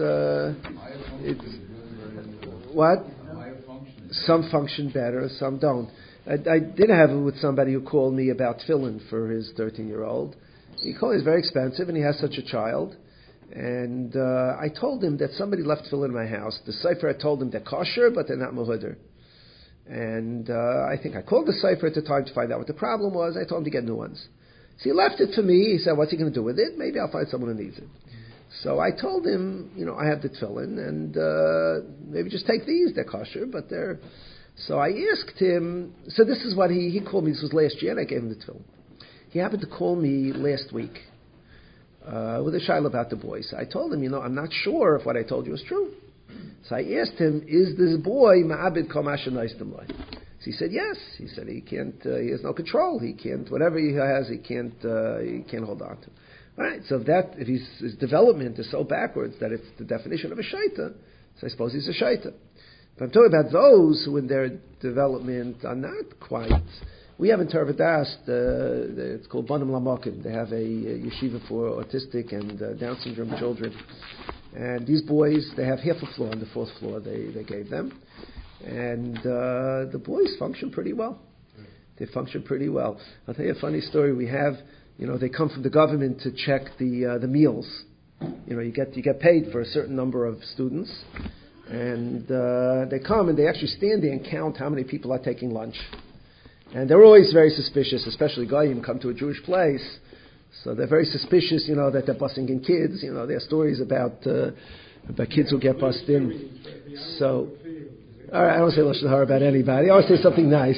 what? Some function better, some don't. I did have it with somebody who called me about tefillin for his 13-year-old. He called it, it's very expensive, and he has such a child. And I told him that somebody left tefillin in my house. The cipher had told him they're kosher, but they're not muhudr. And I think I called the cipher at the time to find out what the problem was. I told him to get new ones. So he left it for me. He said, what's he going to do with it? Maybe I'll find someone who needs it. So I told him, I have the tefillin, and maybe just take these. They're kosher, but they're... So I asked him, so this is what he called me. This was last year, and I gave him the tefillin. He happened to call me last week with a shaila about the boys. I told him, I'm not sure if what I told you is true. So I asked him, is this boy ma'abed kol ma'ashanoistim loy? So he said yes. He said he can't. He has no control. He can't. Whatever he has, he can't hold on to. All right. So if his development is so backwards that it's the definition of a shaita, so I suppose he's a shaita. But I'm talking about those who in their development are not quite. We have in Tervadas, it's called Banim Lamokim. They have a yeshiva for autistic and Down syndrome children. And these boys, they have half a floor on the fourth floor they gave them. And the boys function pretty well. They function pretty well. I'll tell you a funny story. We have, they come from the government to check the meals. You get paid for a certain number of students. And they come and they actually stand there and count how many people are taking lunch. And they're always very suspicious, especially Goyim come to a Jewish place. So they're very suspicious, that they're busing in kids. There are stories about kids who get bussed in. So, all right, I don't say lashon hara about anybody. I always say something nice.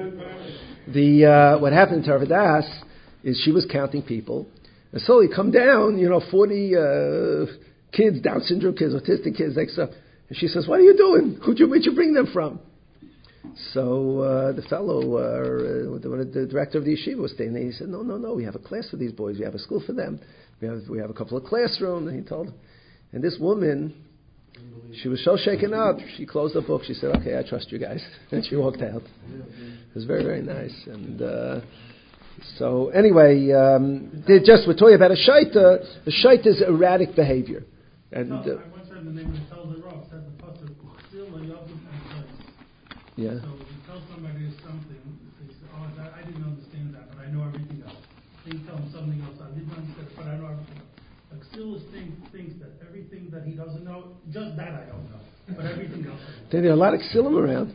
What happened to Tervadas is she was counting people. And so he come down, 40 kids, Down syndrome kids, autistic kids, like stuff. And she says, "What are you doing? Where'd you bring them from?" So the fellow, the director of the yeshiva was staying there. He said, no, we have a class for these boys. We have a school for them. We have a couple of classrooms. And he told her. And this woman, she was so shaken up, she closed the book. She said, "Okay, I trust you guys." And she walked out. It was very, very nice. And So anyway, we're talking about a shaita. The shaita is erratic behavior. And I once heard the name of the Telzer Rav said the pasuk still a yavim and yeah. So you tell somebody something, they say, "Oh, I didn't understand that, but I know everything else." Then you tell them something else, I didn't understand it, but I know everything else. Like Ksilis thinks that everything that he doesn't know, just that I don't know, but everything else. There are a lot of Ksilim around.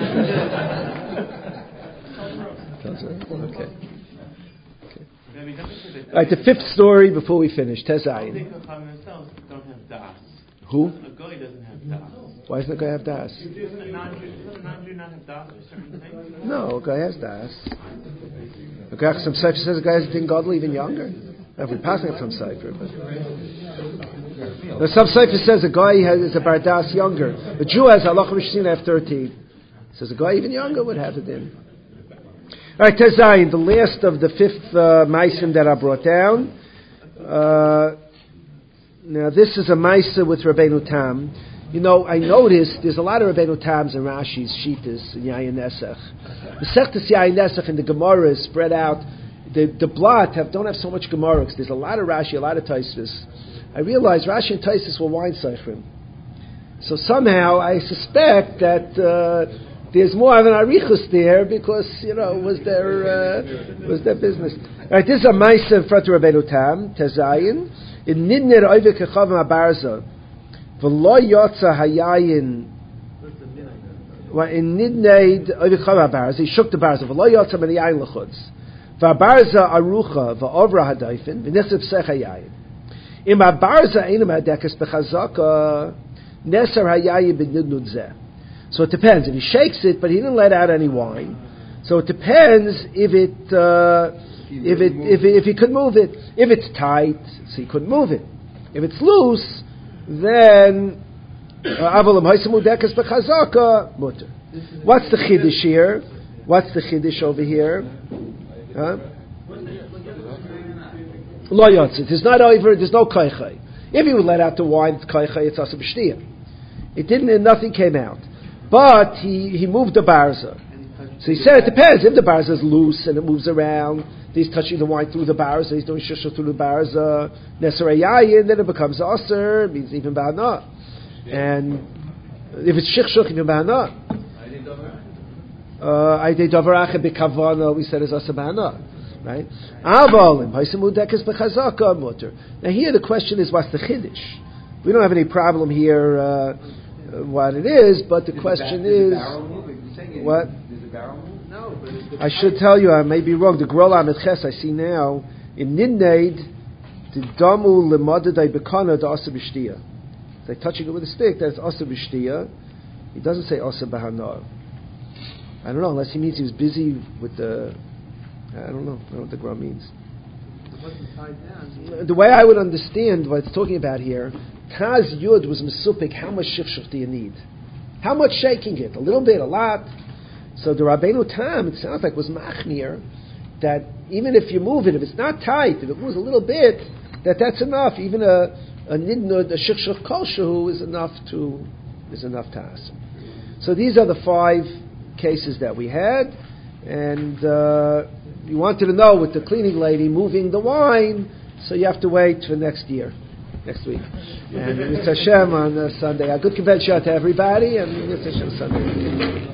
Okay. All right, the fifth story before we finish. Tezayin. Don't have das. Who? A guy doesn't have das. Why doesn't a guy have das? Does a non-Jew not have das for certain things? No, a guy has das. A guy, some cipher says a guy has din godly even younger. If we're passing it some cipher, but some cipher says a guy is a bar das younger. A Jew has halacha mishsina F13. Says a guy even younger would have it in. All right, Tezayin, the last of the fifth maisim that I brought down. Now, this is a maisa with Rabbeinu Tam. You know, I noticed there's a lot of Rabbeinu Tams and Rashi's, Shitas, and Yayin Nesach. The Sechtas Yayin Nesach and the Gemara is spread out. The blot don't have so much Gemara because there's a lot of Rashi, a lot of Tosfos. I realized Rashi and Tosfos were wine seifrim. So somehow I suspect that there's more of an arichus there because was their business. All right, this is a ma'aseh in front of Rabbeinu Tam Tezayin. In nidner oivek echavam abarza, v'lo yotza hayayin. In nidner oivek echavam abarza, he shook the barza. V'lo yotza min yayin lechutz. V'abarza arucha v'ovra hadayfin v'nichsev sech hayayin. Im abarza einam hadekes b'chazaka neser hayayin b'nidnud zeh. So it depends. If he shakes it, but he didn't let out any wine, so it depends if he could move it. If it's tight, so he couldn't move it. If it's loose, then avalim haisamu dekas b'chazaka mutter. What's the chiddush here? What's the chiddush over here? Lo yotzit. There's not over. There's no kaichai. If he would let out the wine, it's kaichai. It's asa b'shtia. It didn't, and nothing came out. But he moved the barza. So he said it depends. If the barza is loose and it moves around, he's touching the wine through the barza, he's doing shusha through the barza, nesarayayin, then it becomes aser, it means even ba'ana. And if it's shikshuk, even ba'ana. Aydei davaracha b'kavana, we said is aser ba'ana. Right? Avalim, haisamu dekes b'chazaka mutter. Now here the question is, what's the chiddush? We don't have any problem here, what it is, but the question is, what? No, but I should tell you, I may be wrong. The Grol Amid Ches I see now in Nidneid, the Damu Lemadadai Bekana the Asa B'Shtia. They're touching it with a stick. That's Asa B'Shtia. He doesn't say Asa B'Hanar. I don't know, unless he means he was busy with the. I don't know what the Grol means. The way I would understand what it's talking about here, Taz Yud was Mesupik. How much shifshuf do you need? How much shaking it? A little bit, a lot. So the Rabbeinu Tam, it sounds like, was machmir that even if you move it, if it's not tight, if it moves a little bit, that's enough. Even a nidnud, a shikshuk kolshu is enough to ask. So these are the 5 cases that we had, and you wanted to know with the cleaning lady moving the wine, so you have to wait for next week. And Mr. Hashem on Sunday. A good convention to everybody, and Mr. Hashem Sunday.